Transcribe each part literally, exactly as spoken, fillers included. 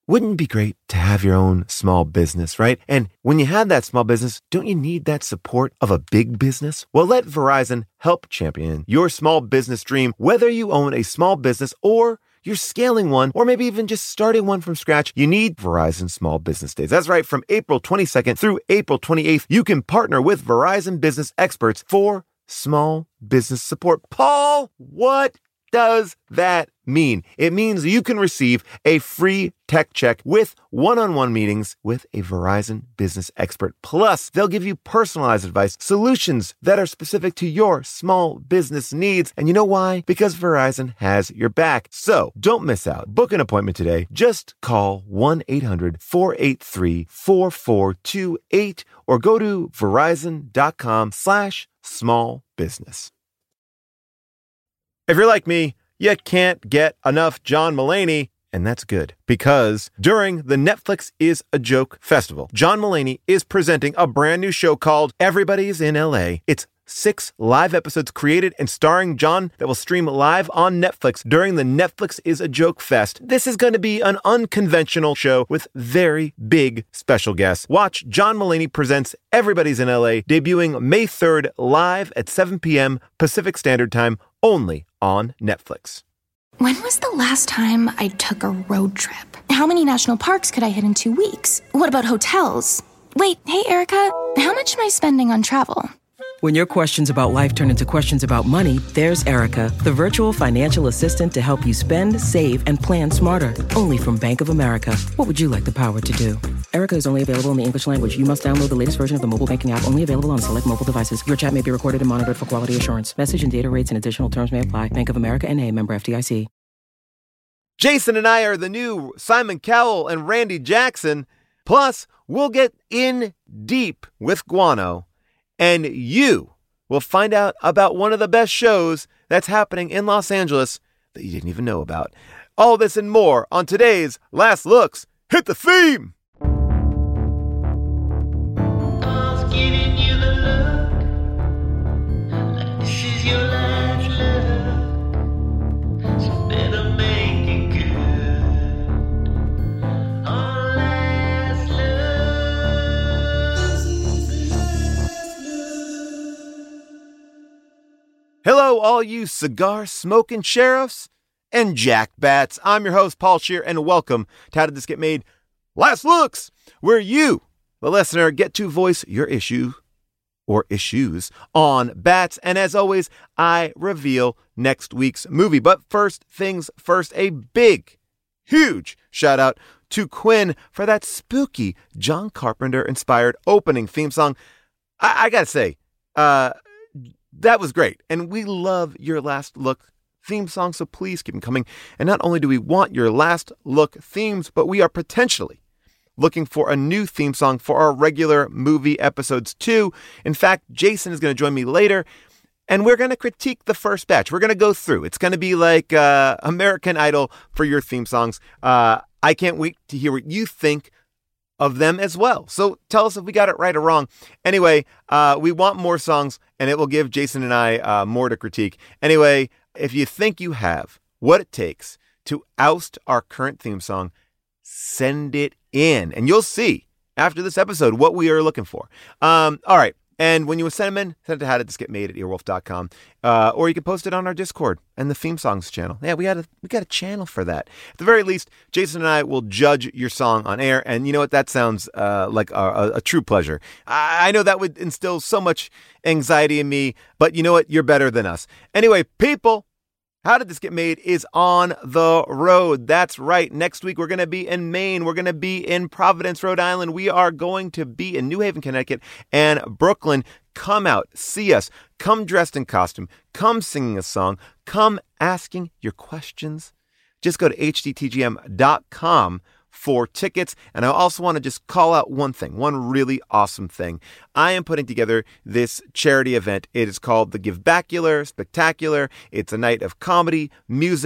Wouldn't it be great to have your own small business, right? And when you have that small business, don't you need that support of a big business? Well, let Verizon help champion your small business dream, whether you own a small business or you're scaling one, or maybe even just starting one from scratch. You need Verizon Small Business Days. That's right. From April twenty-second through April twenty-eighth, you can partner with Verizon business experts for small business support. Paul, what does that mean? It means you can receive a free tech check with one-on-one meetings with a Verizon business expert. Plus, they'll give you personalized advice, solutions that are specific to your small business needs. And you know why? Because Verizon has your back. So don't miss out. Book an appointment today. Just call one eight hundred four eight three four four two eight or go to verizon.com slash small business. If you're like me, you can't get enough John Mulaney, and that's good, because during the Netflix is a Joke Festival, John Mulaney is presenting a brand new show called Everybody's in L A. It's six live episodes created and starring John that will stream live on Netflix during the Netflix is a Joke Fest. This is going to be an unconventional show with very big special guests. Watch John Mulaney Presents Everybody's in L A, debuting May third live at seven p.m. Pacific Standard Time, only on Netflix. When was the last time I took a road trip? How many national parks could I hit in two weeks? What about hotels? Wait, hey, Erica, how much am I spending on travel? When your questions about life turn into questions about money, there's Erica, the virtual financial assistant to help you spend, save, and plan smarter. Only from Bank of America. What would you like the power to do? Erica is only available in the English language. You must download the latest version of the mobile banking app, only available on select mobile devices. Your chat may be recorded and monitored for quality assurance. Message and data rates and additional terms may apply. Bank of America N A, member F D I C. Jason and I are the new Simon Cowell and Randy Jackson. Plus, we'll get in deep with Guano. And you will find out about one of the best shows that's happening in Los Angeles that you didn't even know about. All this and more on today's Last Looks. Hit the theme! Paul's giving you the look, like this is your last look, so better make it good. On Last Hello, all you cigar-smoking sheriffs and jackbats. I'm your host, Paul Scheer, and welcome to How Did This Get Made? Last Looks, where you, the listener, get to voice your issue or issues on bats. And as always, I reveal next week's movie. But first things first, a big, huge shout out to Quinn for that spooky John Carpenter-inspired opening theme song. I, I gotta say, uh... that was great. And we love your Last Look theme song, so please keep them coming. And not only do we want your Last Look themes, but we are potentially looking for a new theme song for our regular movie episodes too. In fact, Jason is going to join me later, and we're going to critique the first batch. We're going to go through. It's going to be like uh, American Idol for your theme songs. Uh, I can't wait to hear what you think of them as well. So tell us if we got it right or wrong. Anyway, uh, we want more songs, and it will give Jason and I uh, more to critique. Anyway, if you think you have what it takes to oust our current theme song, send it in, and you'll see after this episode what we are looking for. Um, all right. And when you send them in, send it to how did this get made at earwolf dot com. Uh, or you can post it on our Discord and the Theme Songs channel. Yeah, we got a we got a channel for that. At the very least, Jason and I will judge your song on air. And you know what? That sounds uh, like a, a, a true pleasure. I, I know that would instill so much anxiety in me, but you know what? You're better than us. Anyway, people, How Did This Get Made is on the road. That's right. Next week, we're going to be in Maine. We're going to be in Providence, Rhode Island. We are going to be in New Haven, Connecticut, and Brooklyn. Come out, see us. Come dressed in costume. Come singing a song. Come asking your questions. Just go to H D T G M dot com for tickets. And I also want to just call out one thing, one really awesome thing. I am putting together this charity event. It is called the Givebacular Spectacular. It's a night of comedy, music,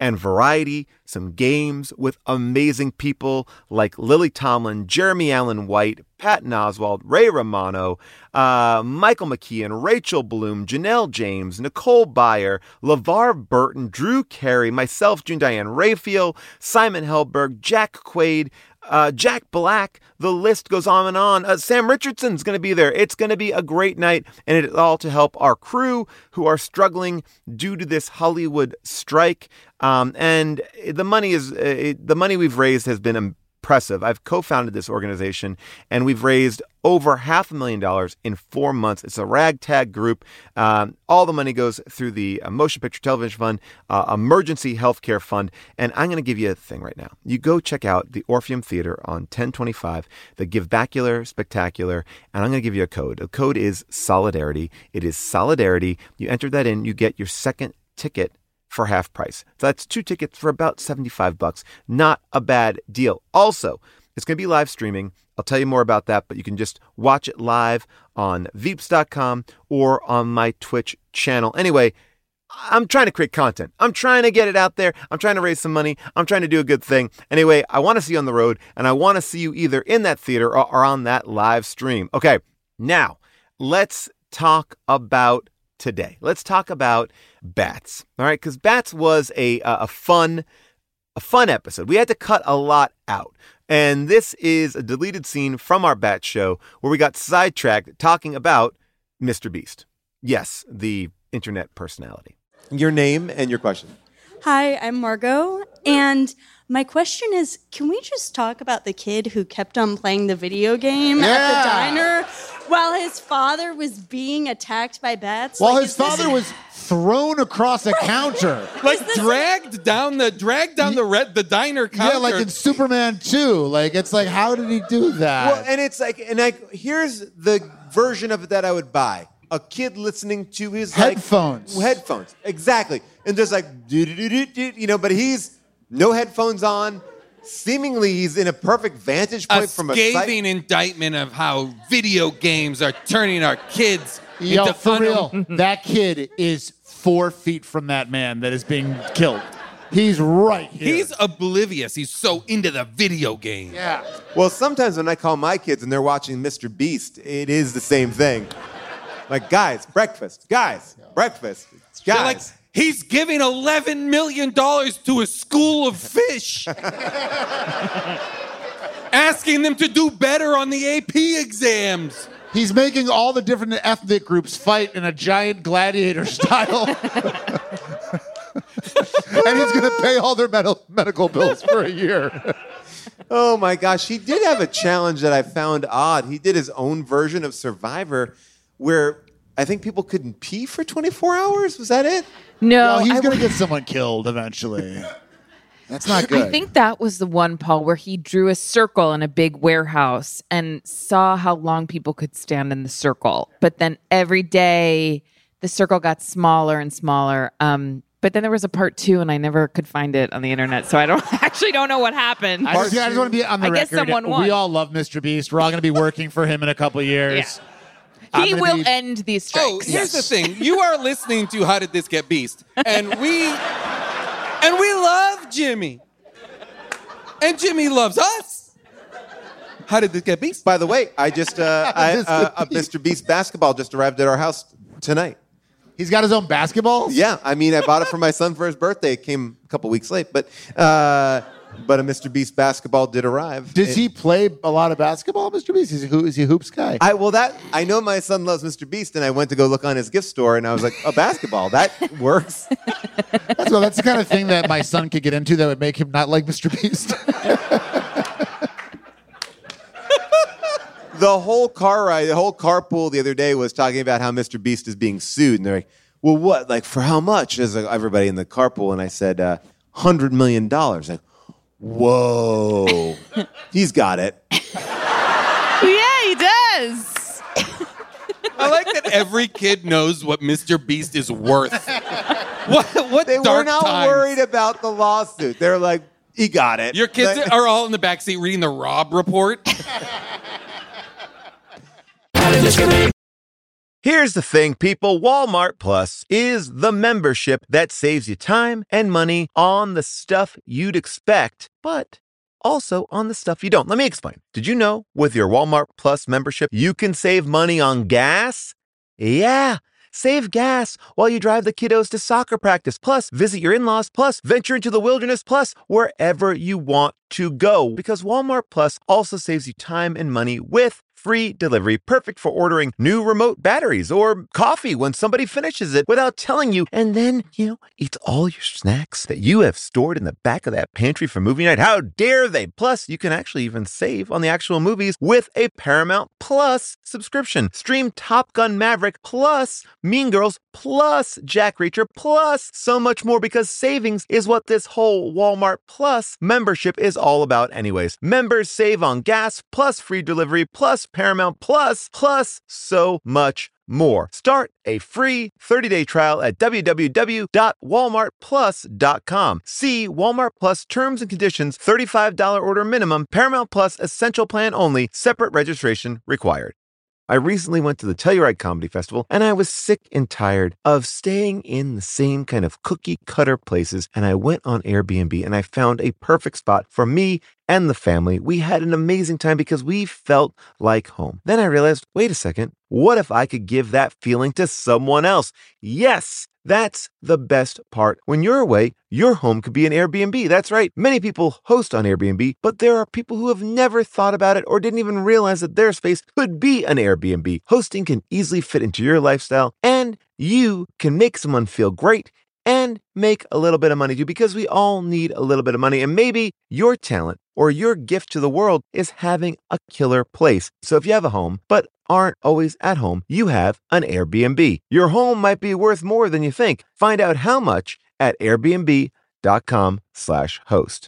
and variety, some games with amazing people like Lily Tomlin, Jeremy Allen White, Patton Oswalt, Ray Romano, uh, Michael McKeon, Rachel Bloom, Janelle James, Nicole Byer, LeVar Burton, Drew Carey, myself, June Diane Raphael, Simon Helberg, Jack Quaid, Uh, Jack Black, the list goes on and on. Uh, Sam Richardson's going to be there. It's going to be a great night, and it's all to help our crew who are struggling due to this Hollywood strike. Um, and the money is uh, it, the money we've raised has been impressive. I've co-founded this organization, and we've raised over half a million dollars in four months. It's a ragtag group. Um, all the money goes through the uh, Motion Picture Television Fund, uh, Emergency Healthcare Fund. And I'm going to give you a thing right now. You go check out the Orpheum Theater on ten twenty-five, the Givebacular Spectacular, and I'm going to give you a code. The code is Solidarity. It is Solidarity. You enter that in, you get your second ticket for half price. So that's two tickets for about seventy-five bucks. Not a bad deal. Also, it's going to be live streaming. I'll tell you more about that, but you can just watch it live on veeps dot com or on my Twitch channel. Anyway, I'm trying to create content. I'm trying to get it out there. I'm trying to raise some money. I'm trying to do a good thing. Anyway, I want to see you on the road, and I want to see you either in that theater or, or on that live stream. Okay, now let's talk about today. Let's talk about Bats. All right, because Bats was a a fun a fun episode. We had to cut a lot out. And this is a deleted scene from our Bat show where we got sidetracked talking about Mister Beast. Yes, the internet personality. Your name and your question. Hi, I'm Margot, and my question is, can we just talk about the kid who kept on playing the video game yeah. at the diner while his father was being attacked by bats? While like, his father this... was thrown across a counter. Like dragged down the dragged down the red the diner counter. Yeah, like in Superman two. Like it's like, how did he do that? Well, and it's like, and like, here's the version of it that I would buy. A kid listening to his headphones. Like, headphones, exactly, and just like do do do do, you know. But he's no headphones on. Seemingly, he's in a perfect vantage point a from a scathing indictment of how video games are turning our kids Yo, into for fun- real, that kid is four feet from that man that is being killed. He's right here. He's oblivious. He's so into the video game. Yeah. Well, sometimes when I call my kids and they're watching Mister Beast, it is the same thing. Like, guys, breakfast. Guys, breakfast. Guys. They're like, he's giving eleven million dollars to a school of fish. Asking them to do better on the A P exams. He's making all the different ethnic groups fight in a giant gladiator style. And he's going to pay all their med- medical bills for a year. Oh, my gosh. He did have a challenge that I found odd. He did his own version of Survivor where I think people couldn't pee for twenty-four hours. Was that it? No. no he's I going to w- get someone killed eventually. That's not good. I think that was the one, Paul, where he drew a circle in a big warehouse and saw how long people could stand in the circle. But then every day, the circle got smaller and smaller. Um, but then there was a part two, and I never could find it on the internet, so I don't actually don't know what happened. I just, I just want to be on the I record. guess someone won. We all love Mister Beast. We're all going to be working for him in a couple years. Yeah. He will be... end these strikes. Oh, here's the thing. You are listening to How Did This Get Beast? And we and we love Jimmy. And Jimmy loves us. How did this get Beast? By the way, I just uh, I, uh, uh, Mister Beast basketball just arrived at our house tonight. He's got his own basketball? Yeah, I mean, I bought it for my son for his birthday. It came a couple weeks late, but uh, but a Mister Beast basketball did arrive. Does it, he play a lot of basketball, Mister Beast? Is he, is he a hoops guy? I well that I know my son loves Mister Beast, and I went to go look on his gift store, and I was like, oh, basketball, that works. That's, well, that's the kind of thing that my son could get into that would make him not like Mister Beast. The whole car ride, the whole carpool the other day was talking about how Mister Beast is being sued. And they're like, well, what? Like, for how much? As everybody in the carpool. And I said, uh, one hundred million dollars. Like, whoa. He's got it. Yeah, he does. I like that every kid knows what Mister Beast is worth. What, what They were dark not times. worried about the lawsuit. They're like, he got it. Your kids Like- are all in the backseat reading the Rob report. Here's the thing, people. Walmart Plus is the membership that saves you time and money on the stuff you'd expect, but also on the stuff you don't. Let me explain. Did you know with your Walmart Plus membership, you can save money on gas? Yeah. Save gas while you drive the kiddos to soccer practice, plus visit your in-laws, plus venture into the wilderness, plus wherever you want to go. Because Walmart Plus also saves you time and money with free delivery, perfect for ordering new remote batteries or coffee when somebody finishes it without telling you. And then, you know, eat all your snacks that you have stored in the back of that pantry for movie night. How dare they? Plus, you can actually even save on the actual movies with a Paramount Plus subscription. Stream Top Gun Maverick plus Mean Girls plus Jack Reacher plus so much more, because savings is what this whole Walmart Plus membership is all about anyways. Members save on gas plus free delivery plus Paramount Plus plus so much more. Start a free thirty-day trial at w w w dot walmart plus dot com. See Walmart Plus terms and conditions. thirty-five dollars order minimum. Paramount Plus essential plan only. Separate registration required. I recently went to the Telluride Comedy Festival, and I was sick and tired of staying in the same kind of cookie cutter places, and I went on Airbnb and I found a perfect spot for me and the family. We had an amazing time because we felt like home. Then I realized, wait a second, what if I could give that feeling to someone else? Yes! That's the best part. When you're away, your home could be an Airbnb. That's right. Many people host on Airbnb, but there are people who have never thought about it or didn't even realize that their space could be an Airbnb. Hosting can easily fit into your lifestyle, and you can make someone feel great and make a little bit of money too, because we all need a little bit of money. And maybe your talent or your gift to the world is having a killer place. So if you have a home, but aren't always at home, you have an Airbnb. Your home might be worth more than you think. Find out how much at airbnb.com slash host.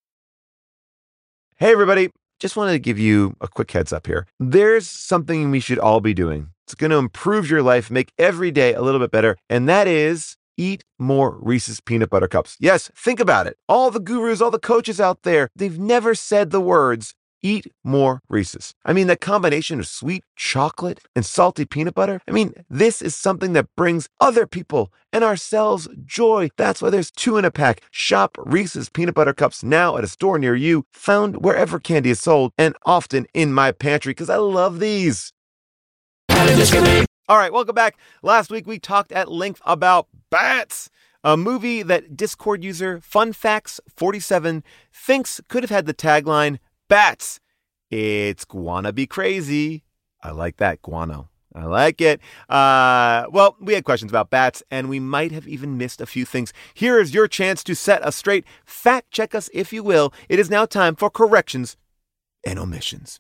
Hey, everybody. Just wanted to give you a quick heads up here. There's something we should all be doing. It's going to improve your life, make every day a little bit better, and that is eat more Reese's peanut butter cups. Yes, think about it. All the gurus, all the coaches out there, they've never said the words, eat more Reese's. I mean, that combination of sweet chocolate and salty peanut butter, I mean, this is something that brings other people and ourselves joy. That's why there's two in a pack. Shop Reese's peanut butter cups now at a store near you, found wherever candy is sold, and often in my pantry, because I love these. All right, welcome back. Last week, we talked at length about Bats, a movie that Discord user FunFacts forty-seven thinks could have had the tagline, Bats, it's gonna be crazy. I like that, guano. I like it. Uh, well, we had questions about bats, and we might have even missed a few things. Here is your chance to set us straight. Fact check us, if you will. It is now time for corrections and omissions.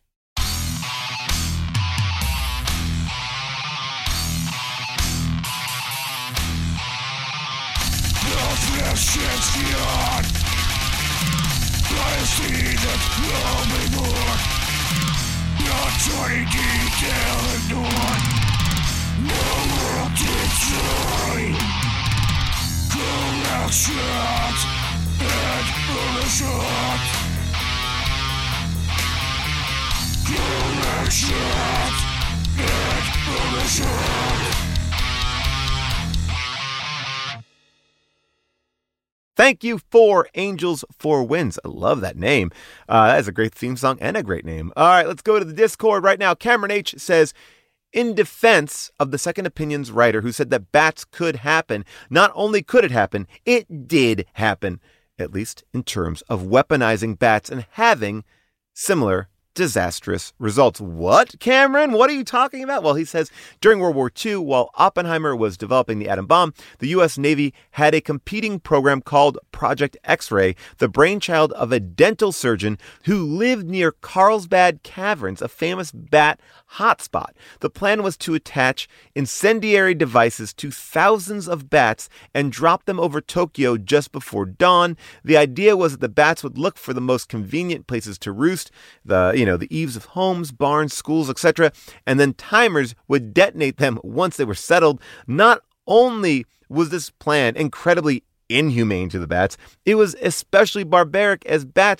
Thank you for Angels for Wins. I love that name. Uh, that is a great theme song and a great name. All right, let's go to the Discord right now. Cameron H. says, in defense of the Second Opinions writer who said that bats could happen, not only could it happen, it did happen, at least in terms of weaponizing bats and having similar disastrous results. What, Cameron? What are you talking about? Well, he says during World War Two, while Oppenheimer was developing the atom bomb, the U S Navy had a competing program called Project X-Ray, the brainchild of a dental surgeon who lived near Carlsbad Caverns, a famous bat hotspot. The plan was to attach incendiary devices to thousands of bats and drop them over Tokyo just before dawn. The idea was that the bats would look for the most convenient places to roost, the you know, the eaves of homes, barns, schools, et cetera, and then timers would detonate them once they were settled. Not only was this plan incredibly inhumane to the bats, it was especially barbaric, as bats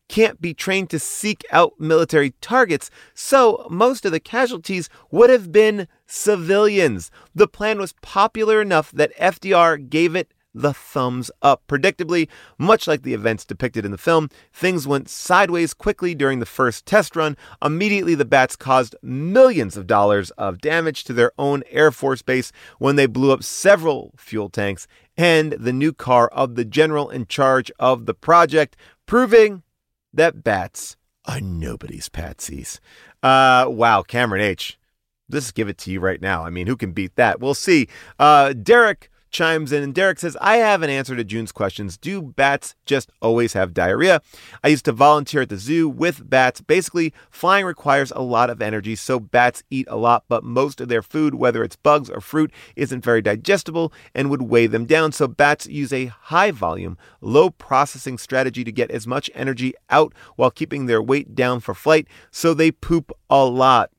can't be trained to seek out military targets, so most of the casualties would have been civilians. The plan was popular enough that F D R gave it the thumbs up. Predictably, much like the events depicted in the film, things went sideways quickly during the first test run. Immediately, the bats caused millions of dollars of damage to their own Air Force base when they blew up several fuel tanks and the new car of the general in charge of the project, proving that bats are nobody's patsies. Uh, wow, Cameron H. Let's give it to you right now. I mean, who can beat that? We'll see. Uh, Derek chimes in, and Derek says, I have an answer to June's questions. Do bats just always have diarrhea? I used to volunteer at the zoo with bats. Basically, flying requires a lot of energy, so bats eat a lot, but most of their food, whether it's bugs or fruit, isn't very digestible and would weigh them down. So bats use a high volume, low processing strategy to get as much energy out while keeping their weight down for flight, so they poop a lot.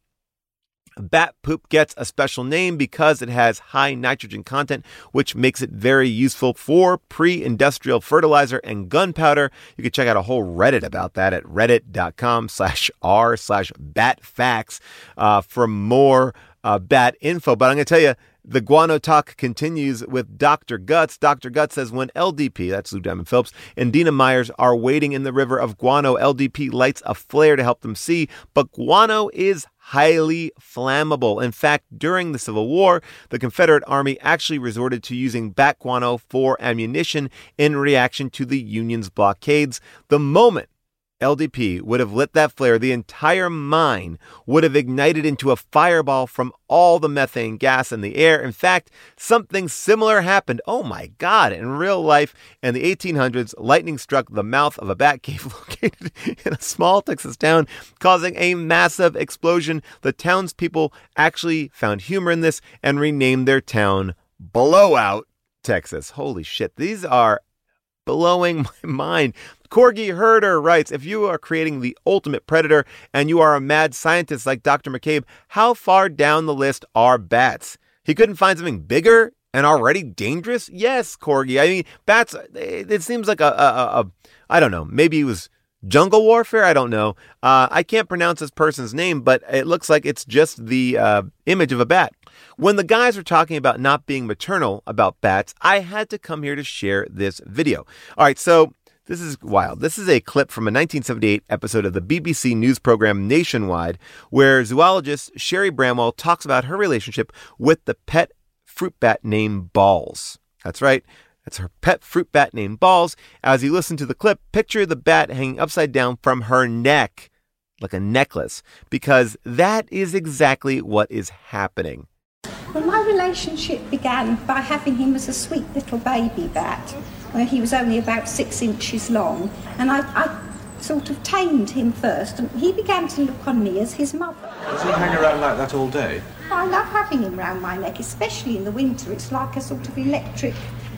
Bat poop gets a special name because it has high nitrogen content, which makes it very useful for pre-industrial fertilizer and gunpowder. You can check out a whole Reddit about that at reddit.com slash r slash batfacts uh, for more uh, bat info. But I'm going to tell you, the guano talk continues with Doctor Guts. Doctor Guts says when L D P, that's Lou Diamond Phillips, and Dina Myers are wading in the river of guano, L D P lights a flare to help them see, but guano is highly flammable. In fact, during the Civil War, the Confederate Army actually resorted to using bat guano for ammunition in reaction to the Union's blockades. The moment L D P would have lit that flare, the entire mine would have ignited into a fireball from all the methane gas in the air. In fact, something similar happened, oh my God, in real life. In the eighteen hundreds, lightning struck the mouth of a bat cave located in a small Texas town, causing a massive explosion. The townspeople actually found humor in this and renamed their town Blowout, Texas. Holy shit, these are blowing my mind. Corgi Herder writes, if you are creating the ultimate predator and you are a mad scientist like Doctor McCabe, how far down the list are bats? He couldn't find something bigger and already dangerous? Yes, Corgi. I mean, bats, it, it seems like a, a, a, I don't know, maybe it was jungle warfare? I don't know. Uh, I can't pronounce this person's name, but it looks like it's just the uh, image of a bat. When the guys were talking about not being maternal about bats, I had to come here to share this video. All right, so this is wild. This is a clip from a nineteen seventy-eight episode of the B B C news program Nationwide, where zoologist Sherry Bramwell talks about her relationship with the pet fruit bat named Balls. That's right. That's her pet fruit bat named Balls. As you listen to the clip, picture the bat hanging upside down from her neck, like a necklace, because that is exactly what is happening. Well, my relationship began by having him as a sweet little baby bat, where he was only about six inches long, and I, I sort of tamed him first, and he began to look on me as his mother. Does he hang around like that all day? I love having him round my neck, especially in the winter. It's like a sort of electric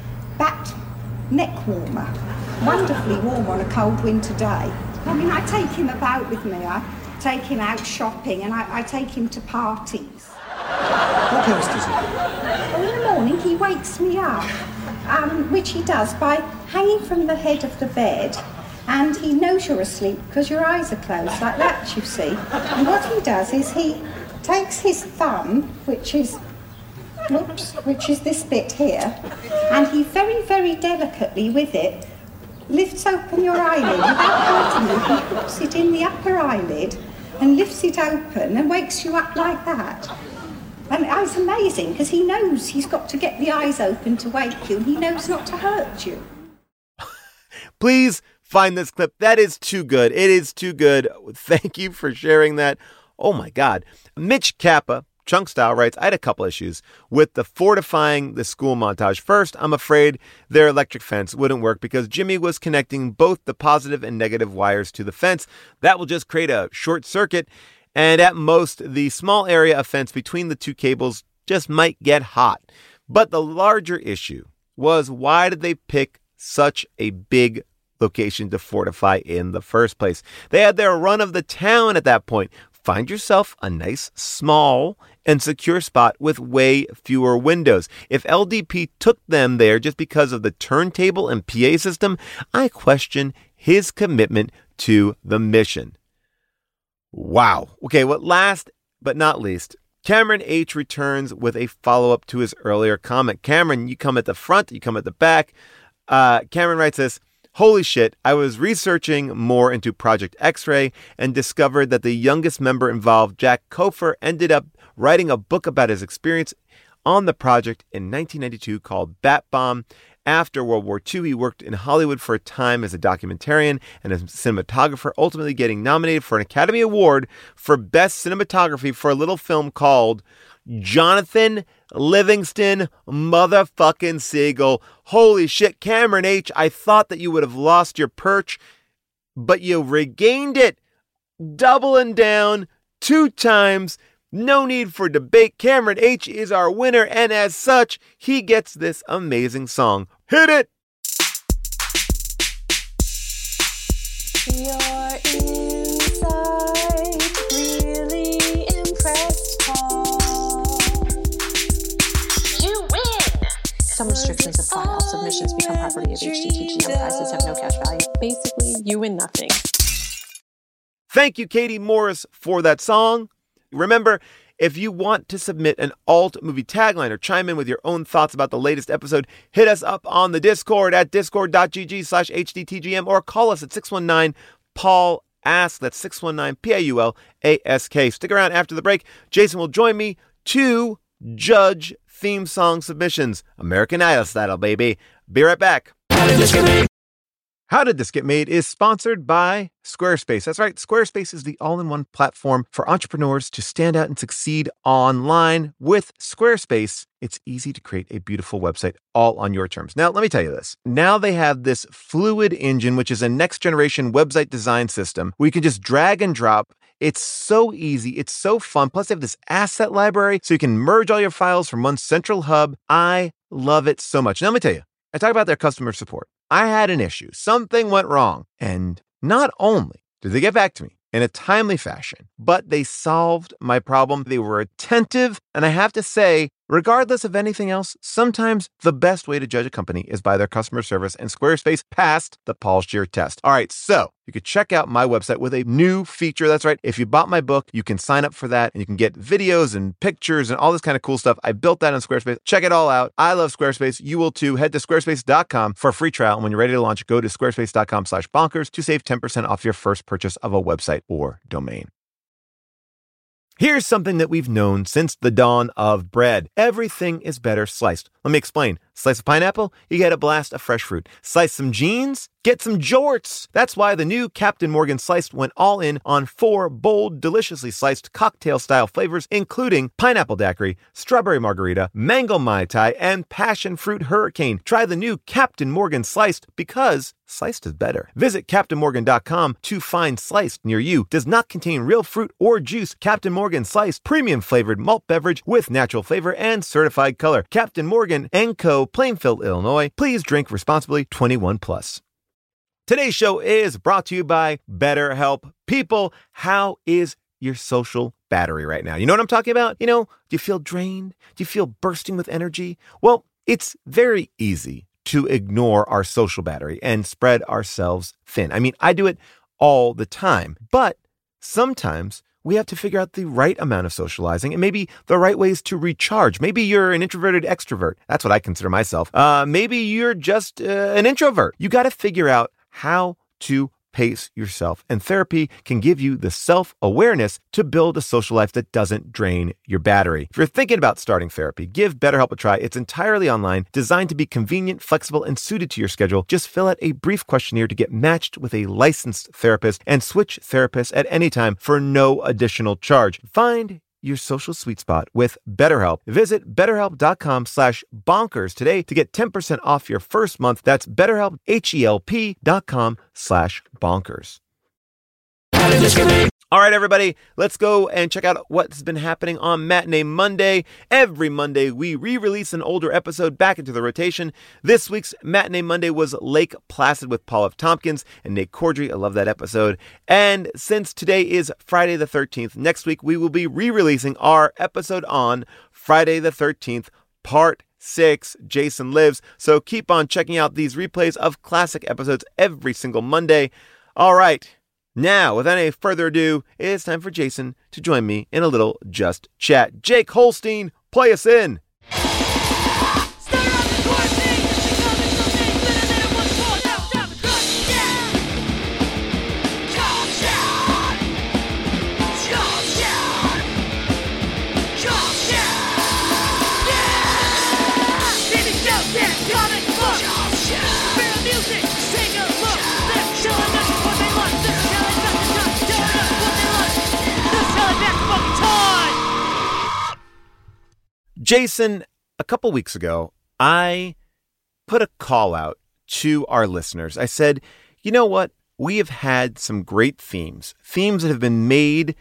bat neck warmer. Wonderfully warm on a cold winter day. I mean, I take him about with me. I take him out shopping, and I, I take him to parties. What else does he do? Well, in the morning he wakes me up, um, which he does by hanging from the head of the bed, and he knows you're asleep because your eyes are closed, like that, you see. And what he does is he takes his thumb, which is, whoops, which is this bit here, and he very, very delicately with it lifts open your eyelid without hurting you. He puts it in the upper eyelid and lifts it open and wakes you up like that. And it's amazing because he knows he's got to get the eyes open to wake you, and he knows not to hurt you. Please find this clip. That is too good. It is too good. Thank you for sharing that. Oh my God. Mitch Kappa, Chunk Style, writes, I had a couple issues with the fortifying the school montage. First, I'm afraid their electric fence wouldn't work because Jimmy was connecting both the positive and negative wires to the fence. That will just create a short circuit. And at most, the small area of fence between the two cables just might get hot. But the larger issue was, why did they pick such a big location to fortify in the first place? They had their run of the town at that point. Find yourself a nice, small, and secure spot with way fewer windows. If L D P took them there just because of the turntable and P A system, I question his commitment to the mission. Wow. Okay, well, last but not least, Cameron H. returns with a follow-up to his earlier comment. Cameron, you come at the front, you come at the back. Uh, Cameron writes this, holy shit, I was researching more into Project X-Ray and discovered that the youngest member involved, Jack Kofer, ended up writing a book about his experience on the project in nineteen ninety-two called Bat Bomb. After World War Two, he worked in Hollywood for a time as a documentarian and a cinematographer, ultimately getting nominated for an Academy Award for Best Cinematography for a little film called Jonathan Livingston Motherfucking Seagull. Holy shit, Cameron H., I thought that you would have lost your perch, but you regained it. Doubling down two times. No need for debate. Cameron H. is our winner, and as such, he gets this amazing song. Hit it! You're inside, really impressed, Paul. You win! Some restrictions apply. All submissions become property of H D T G M. Prizes have no cash value. Basically, you win nothing. Thank you, Katie Morris, for that song. Remember, if you want to submit an alt movie tagline or chime in with your own thoughts about the latest episode, hit us up on the Discord at discord.gg slash hdtgm or call us at six one nine Paul Ask. That's six one nine P A U L A S K. Stick around after the break. Jason will join me to judge theme song submissions. American Idol style, baby. Be right back. How Did This Get Made is sponsored by Squarespace. That's right. Squarespace is the all-in-one platform for entrepreneurs to stand out and succeed online. With Squarespace, it's easy to create a beautiful website all on your terms. Now, let me tell you this. Now they have this Fluid Engine, which is a next-generation website design system where you can just drag and drop. It's so easy. It's so fun. Plus, they have this asset library so you can merge all your files from one central hub. I love it so much. Now, let me tell you. I talk about their customer support. I had an issue. Something went wrong. And not only did they get back to me in a timely fashion, but they solved my problem. They were attentive. And I have to say, regardless of anything else, sometimes the best way to judge a company is by their customer service, and Squarespace passed the Paul Scheer test. All right, so you could check out my website with a new feature. That's right. If you bought my book, you can sign up for that, and you can get videos and pictures and all this kind of cool stuff. I built that on Squarespace. Check it all out. I love Squarespace. You will too. Head to squarespace dot com for a free trial. And when you're ready to launch, go to squarespace dot com slash bonkers to save ten percent off your first purchase of a website or domain. Here's something that we've known since the dawn of bread. Everything is better sliced. Let me explain. Slice of pineapple, you get a blast of fresh fruit. Slice some jeans, get some jorts. That's why the new Captain Morgan Sliced went all in on four bold, deliciously sliced cocktail-style flavors, including pineapple daiquiri, strawberry margarita, mango mai tai, and passion fruit hurricane. Try the new Captain Morgan Sliced because sliced is better. Visit captain morgan dot com to find Sliced near you. Does not contain real fruit or juice. Captain Morgan Sliced, premium flavored malt beverage with natural flavor and certified color. Captain Morgan and Co., Plainfield, Illinois. Please drink responsibly. twenty-one plus. Today's show is brought to you by BetterHelp. People, how is your social battery right now? You know what I'm talking about? You know, do you feel drained? Do you feel bursting with energy? Well, it's very easy to ignore our social battery and spread ourselves thin. I mean, I do it all the time, but sometimes we have to figure out the right amount of socializing and maybe the right ways to recharge. Maybe you're an introverted extrovert. That's what I consider myself. Uh, maybe you're just uh, an introvert. You got to figure out how to pace yourself. And therapy can give you the self-awareness to build a social life that doesn't drain your battery. If you're thinking about starting therapy, give BetterHelp a try. It's entirely online, designed to be convenient, flexible, and suited to your schedule. Just fill out a brief questionnaire to get matched with a licensed therapist and switch therapists at any time for no additional charge. Find your social sweet spot with BetterHelp. Visit betterhelp.com slash bonkers today to get ten percent off your first month. That's betterhelp, H-E-L-P dot com slash bonkers. All right, everybody, let's go and check out what's been happening on Matinee Monday. Every Monday, we re-release an older episode back into the rotation. This week's Matinee Monday was Lake Placid with Paul F. Tompkins and Nate Cordry. I love that episode. And since today is Friday the thirteenth, next week we will be re-releasing our episode on Friday the thirteenth, part six, Jason Lives. So keep on checking out these replays of classic episodes every single Monday. All right. Now, without any further ado, it's time for Jason to join me in a little Just Chat. Jake Holstein, play us in. Jason, a couple weeks ago, I put a call out to our listeners. I said, you know what? We have had some great themes, themes that have been made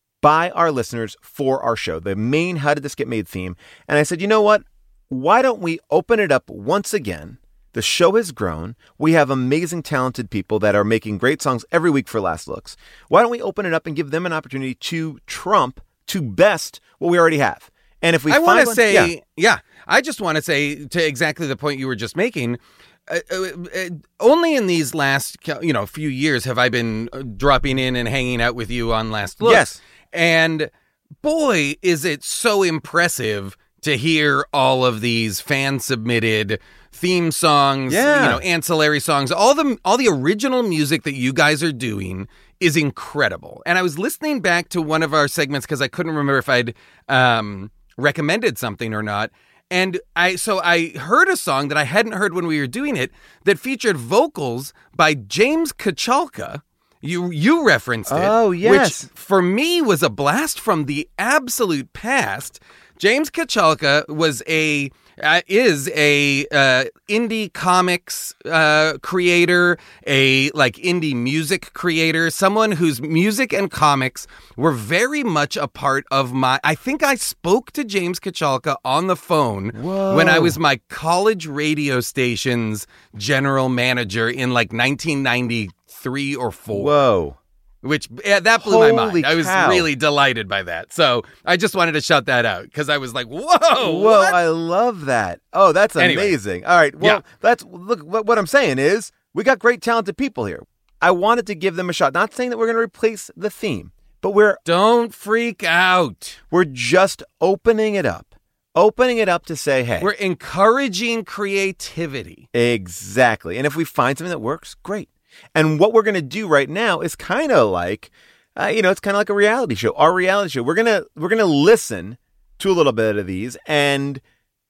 by our listeners for our show, the main How Did This Get Made theme. And I said, you know what? Why don't we open it up once again? The show has grown. We have amazing, talented people that are making great songs every week for Last Looks. Why don't we open it up and give them an opportunity to trump, to best what we already have? And if we I want to one, say, yeah. yeah, I just want to say to exactly the point you were just making, uh, uh, uh, only in these last, you know, few years have I been dropping in and hanging out with you on Last Looks. Yes. And boy, is it so impressive to hear all of these fan-submitted theme songs, Yeah. you know, ancillary songs, all the all the original music that you guys are doing is incredible. And I was listening back to one of our segments because I couldn't remember if I'd um, recommended something or not. And I so I heard a song that I hadn't heard when we were doing it that featured vocals by James Kachalka. You you referenced it. Oh, yes. Which for me was a blast from the absolute past. James Kachalka was a uh, is a uh, indie comics uh, creator, a like indie music creator, someone whose music and comics were very much a part of my. I think I spoke to James Kachalka on the phone Whoa. when I was my college radio station's general manager in like nineteen ninety-three or four. Whoa. Which, yeah, that blew my Holy mind. I was cow. really delighted by that. So I just wanted to shout that out because I was like, whoa. Whoa, what? I love that. Oh, that's Anyway. amazing. All right. Well, Yeah. that's look what, what I'm saying is we got great talented people here. I wanted to give them a shot. Not saying that we're going to replace the theme, but we're Don't freak out. we're just opening it up. Opening it up to say, hey. We're encouraging creativity. Exactly. And if we find something that works, great. And what we're going to do right now is kind of like, uh, you know, it's kind of like a reality show. Our reality show. We're gonna we're gonna listen to a little bit of these, and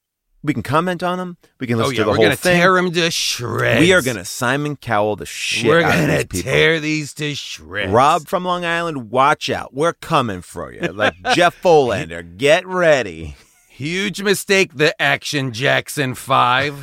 we can comment on them. We can Oh, listen yeah. to the We're whole going to thing. tear them to shreds. We are gonna Simon Cowell the shit. We're out of going to these people. tear these to shreds. Rob from Long Island, watch out. We're coming for you. Like Jeff Folander, get ready. Huge mistake, the Action Jackson five.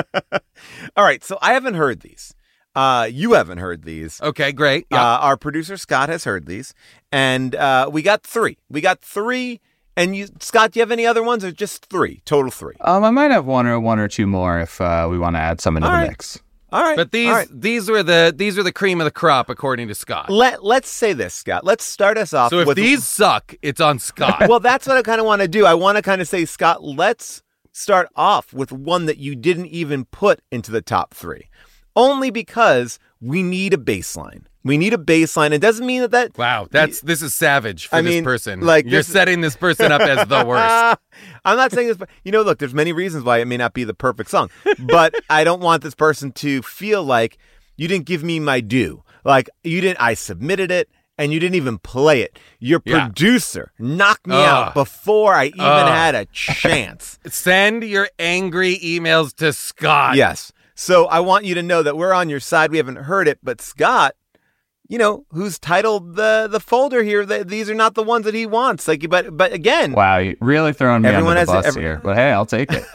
All right, so I haven't heard these. Uh, you haven't heard these. Okay, great. Yeah. Uh, our producer Scott has heard these, and uh, we got three. We got three. And you, Scott, do you have any other ones, or just three? Total three. Um, I might have one or one or two more if uh, we want to add some into All the right. mix. All right, But these all right. these were the these were the cream of the crop, according to Scott. Let Let's say this, Scott. Let's start us off. So if with these suck, it's on Scott. well, that's what I kind of want to do. I want to kind of say, Scott, let's start off with one that you didn't even put into the top three, only because we need a baseline. We need a baseline. It doesn't mean that that. Wow, that's this is savage for I this mean, person. like, You're this- setting this person up as the worst. I'm not saying this, but you know, look, there's many reasons why it may not be the perfect song, but I don't want this person to feel like you didn't give me my due. Like you didn't, I submitted it and you didn't even play it. Your Yeah. producer knocked me Ugh. out before I even Ugh. had a chance. Send your angry emails to Scott. Yes. So I want you to know that we're on your side. We haven't heard it, but Scott, you know, who's titled the the folder here, that these are not the ones that he wants. Like, but but again, Wow, you really throwing me Everyone under the has- bus every- here. But hey, I'll take it.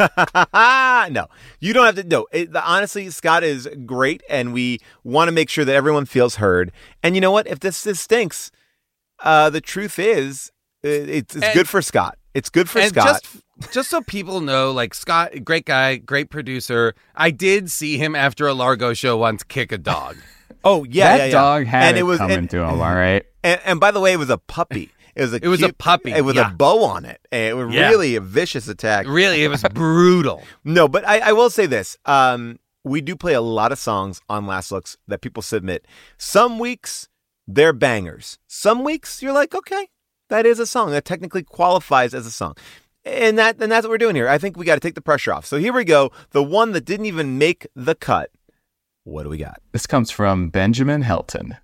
no, you don't have to. No, it, the, honestly, Scott is great, and we want to make sure that everyone feels heard. And you know what? If this, this stinks, uh, the truth is, it, it's, it's And- good for Scott. It's good for and Scott. just just so people know, like Scott, great guy, great producer. I did see him after a Largo show once kick a dog. oh yeah, that yeah, yeah. dog had and it, it was, coming and, to him, all right? and, and by the way, it was a puppy. It was a It was a cute- puppy, eh, with yeah. a bow on it. And it was Yeah. really a vicious attack. Really, it was brutal. No, but I, I will say this. Um, we do play a lot of songs on Last Looks that people submit. Some weeks they're bangers. Some weeks you're like, okay, that is a song that technically qualifies as a song. And that and that's what we're doing here. I think we got to take the pressure off. So here we go. The one that didn't even make the cut. What do we got? This comes from Benjamin Helton.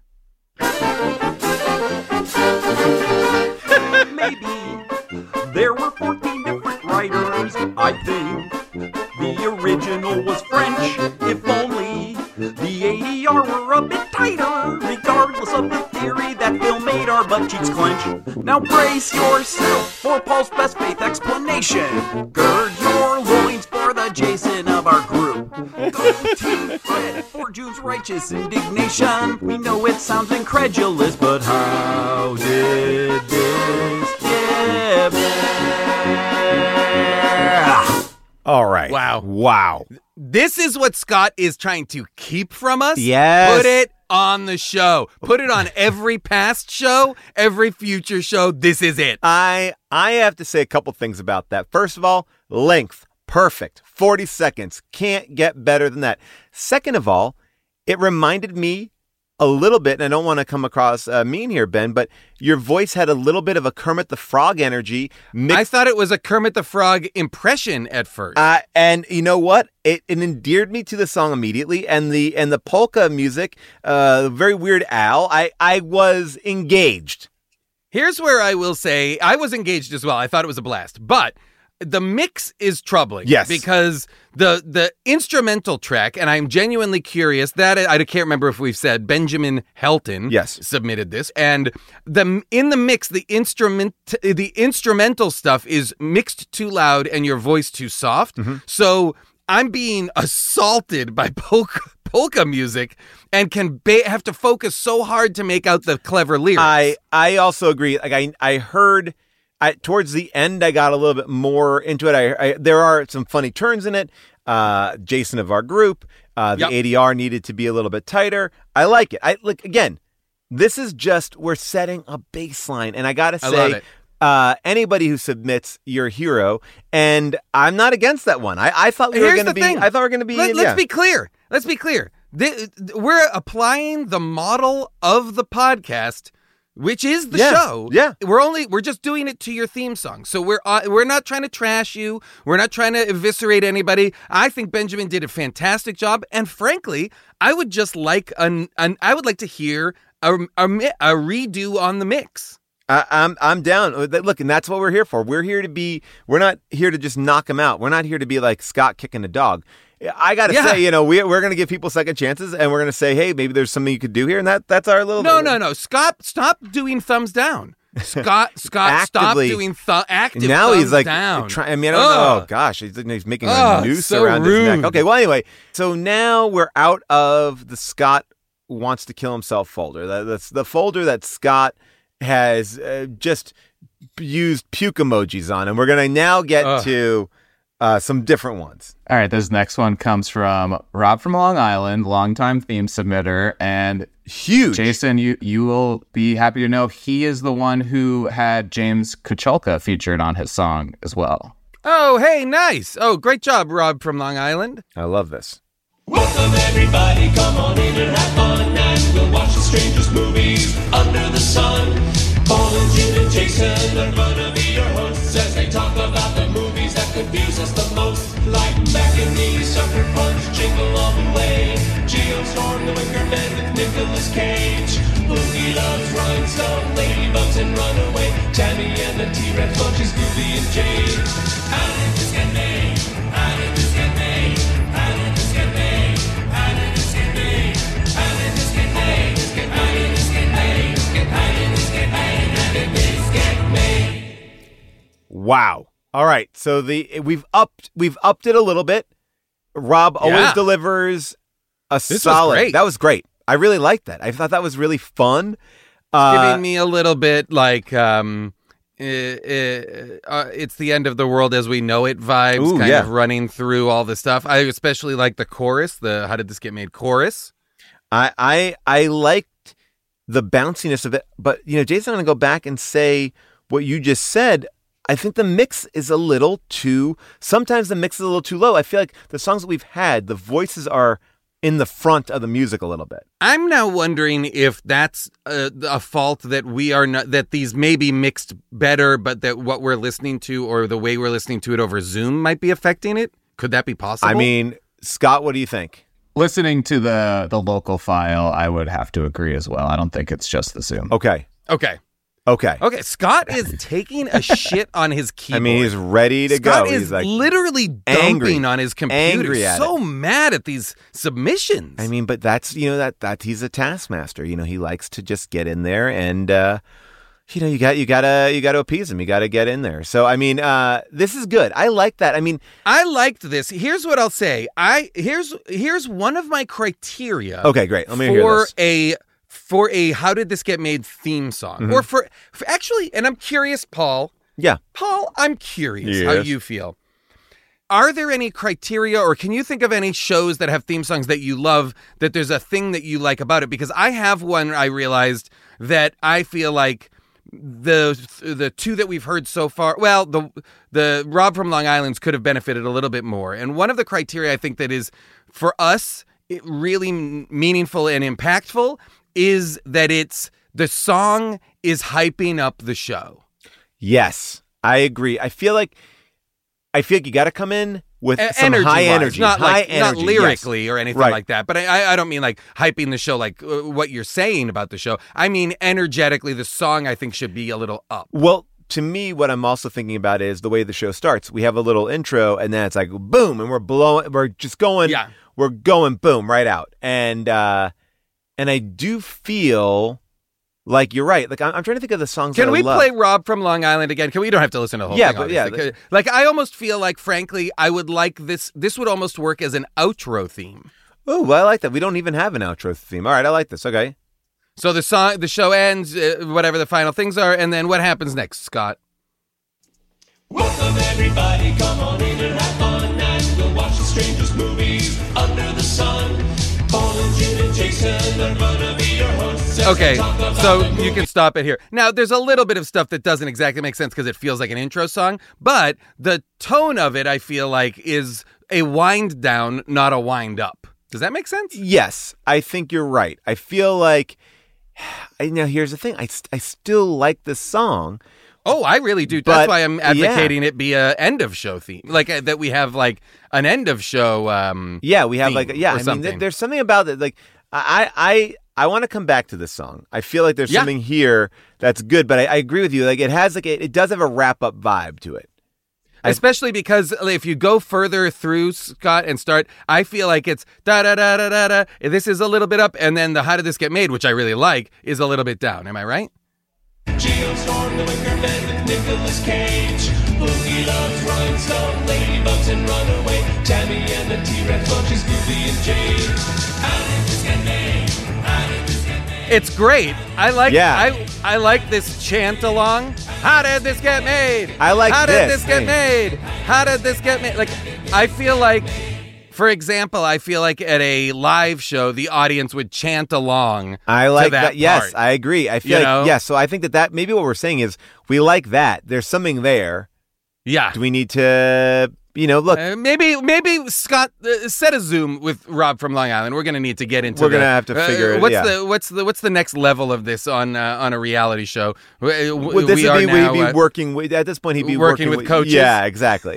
Maybe there were fourteen different writers. I think the original was French. If only the A D R were a bit tighter, regardless of the theory that film made our butt cheeks clench. Now brace yourself for Paul's best faith explanation. Gird your loins for the Jason of our group. Go to Fred for June's righteous indignation. We know it sounds incredulous, but how did this get there? All right. Wow. Wow. This is what Scott is trying to keep from us. Yes. Put it on the show. Put it on every past show, every future show. This is it. I I have to say a couple things about that. First of all, length. Perfect. forty seconds. Can't get better than that. Second of all, it reminded me a little bit, and I don't want to come across uh, mean here, Ben, but your voice had a little bit of a Kermit the Frog energy. Mixed- I thought it was a Kermit the Frog impression at first. Uh, and you know what? It, it endeared me to the song immediately, and the and the polka music, uh, very Weird Al. I I was engaged. Here's where I will say I was engaged as well. I thought it was a blast, but the mix is troubling. Yes. Because the the instrumental track, and I'm genuinely curious, that I can't remember if we've said Benjamin Helton yes. submitted this, and the in the mix, the instrument the instrumental stuff is mixed too loud and your voice too soft. Mm-hmm. So I'm being assaulted by polka, polka music and can ba- have to focus so hard to make out the clever lyrics. I I also agree. Like I I heard. I, towards the end, I got a little bit more into it. I, I there are some funny turns in it. Uh, Jason of our group, uh, the Yep. A D R needed to be a little bit tighter. I like it. I look again. This is just we're setting a baseline, and I gotta I love say, it. uh, anybody who submits your hero, and I'm not against that one. I, I thought we were Here's going to the be. thing. I thought we were going to be. Let, yeah. Let's be clear. Let's be clear. Th- th- we're applying the model of the podcast, which is the Yeah, show. yeah. We're only we're just doing it to your theme song. So we're uh, we're not trying to trash you. We're not trying to eviscerate anybody. I think Benjamin did a fantastic job, and frankly, I would just like an, an I would like to hear a, a, mi- a redo on the mix. I, I'm I'm down. Look, and that's what we're here for. We're here to be. We're not here to just knock them out. We're not here to be like Scott kicking a dog. I got to Yeah. say, you know, we, we're going to give people second chances, and we're going to say, hey, maybe there's something you could do here, and that that's our little. No, no, no. Scott, stop doing thumbs down. Scott, Scott, stop Actively- doing th- active Now thumbs he's like, down. try, I mean, I don't Ugh. know. Oh gosh, he's, he's making Ugh, a noose so around his rude. neck. Okay, well, anyway, so now we're out of the Scott wants to kill himself folder. That, that's the folder that Scott has uh, just used puke emojis on, and we're gonna now get Ugh. to uh, some different ones. All right, this next one comes from Rob from Long Island, longtime theme submitter, and huge. Jason, you you will be happy to know he is the one who had James Kuchelka featured on his song as well. Oh, hey, nice. Oh, great job, Rob from Long Island. I love this. Welcome everybody, come on in and have fun, and we'll watch the strangest movies under the sun. Paul and June and Jason are gonna be your hosts as they talk about the movies that confuse us the most, like Mac and Me, Sucker Punch, Jingle All the Way, Geostorm, The Wicker Man with Nicolas Cage, Boogie Loves, Rhinestone, Ladybugs and Runaway, Tammy and the T-Rex Bunches, Scooby and Jane. How did this get made? How did this get made? How did this get made? How did this get made? How did this get made? How did this get made? How did this get made? How did this get made? Wow. All right. So the we've upped we've upped it a little bit. Rob always Yeah. delivers a was solid. great. That was great. I really liked that. I thought that was really fun. Uh, Giving me a little bit like um, uh, uh, uh, it's the end of the world as we know it vibes, Ooh, kind yeah. of running through all the stuff. I especially like the chorus, the how did this get made chorus. I I I liked the bounciness of it, but you know, Jason, I'm gonna go back and say what you just said. I think the mix is a little too. Sometimes the mix is a little too low. I feel like the songs that we've had, the voices are in the front of the music a little bit. I'm now wondering if that's a, a fault that we are not, that these may be mixed better, but that what we're listening to or the way we're listening to it over Zoom might be affecting it. Could that be possible? I mean, Scott, what do you think? Listening to the the local file, I would have to agree as well. I don't think it's just the Zoom. Okay. Okay. Okay. Okay. Scott is taking a shit on his keyboard. I mean, he's ready to Scott go. is He's like literally dumping angry, on his computer. angry at so it. mad at these submissions. I mean, but that's, you know, that that he's a taskmaster. You know, he likes to just get in there and, uh, you know, you got you gotta you gotta appease him. You gotta get in there. So I mean, uh, this is good. I like that. I mean, I liked this. Here's what I'll say. I here's here's one of my criteria. Okay, great. Let me for hear this. a for a How Did This Get Made theme song, Mhm. or for, for actually, and I'm curious, Paul. Yeah, Paul, I'm curious how Yes. you feel. Are there any criteria, or can you think of any shows that have theme songs that you love, that there's a thing that you like about it? Because I have one. I realized that I feel like the the two that we've heard so far, well, the the Rob from Long Island's could have benefited a little bit more. And one of the criteria I think that is for us it really m- meaningful and impactful is that it's the song is hyping up the show. yes, I agree. I feel like I feel like you got to come in with E- some high energy-wise, energy, not high like energy, not yes. lyrically or anything Right. like that. But I, I- I don't mean like hyping the show, like uh, what you're saying about the show. I mean energetically, the song I think should be a little up. Well, to me, what I'm also thinking about is the way the show starts. We have a little intro, and then it's like boom, and we're blowing. We're just going. Yeah. We're going boom right out, and uh, and I do feel like you're right. Like I'm, I'm trying to think of the songs. Can that I we love. play Rob from Long Island again? Can we? Don't have to listen to the whole Yeah, thing. but yeah, obviously. Like I almost feel like, frankly, I would like this. This would almost work as an outro theme. Oh, well, I like that. We don't even have an outro theme. All right, I like this. Okay. So the song, the show ends, uh, whatever the final things are, and then what happens next, Scott? Welcome everybody, come on in and have fun, and we'll watch the strangest movies under the sun. Paul and June and Jason are gonna be your hosts. as Okay, they talk about so the you movie. can stop it here. Now, there's a little bit of stuff that doesn't exactly make sense because it feels like an intro song, but the tone of it, I feel like, is a wind down, not a wind up. Does that make sense? Yes, I think you're right. I feel like, I now here's the thing. I, st- I still like the song. Oh, I really do. But, That's why I'm advocating yeah. it be a end of show theme, like uh, that we have like an end of show. Um, Yeah, we have theme like, yeah, or I mean, something. th- there's something about it. Like, I, I, I want to come back to this song. I feel like there's Yeah. something here that's good, but I, I agree with you. Like, it has like, it, it does have a wrap up vibe to it. Especially because if you go further through, Scott, and start, I feel like it's da da da da da da. This is a little bit up, and then the How Did This Get Made, which I really like, is a little bit down. Am I right? Geostorm, the Wicker Man with Nicolas Cage. Boogie loves Rhinestone, Ladybugs and Runaway. Tammy and the T-Rex, Munchies, Goofy and Jade. How did this get made? How did this get made? It's great. I like. Yeah. I I like this chant along. How did this get made? I like How this. did this get made? How did this get made? Like, I feel like, for example, I feel like at a live show, the audience would chant along. I to like that. that. Yes, part. I agree. I feel You like, know? yeah, so I think that that maybe what we're saying is we like that. There's something there. Yeah. Do we need to, you know, look, Uh, maybe, maybe Scott uh, set a Zoom with Rob from Long Island. We're going to need to get into. We're the- gonna have to uh, figure it- What's yeah. the what's the what's the next level of this on uh, on a reality show? We, well, this we would are be, now, we'd be uh, working with, at this point, he'd be working working, with coaches? Yeah, exactly.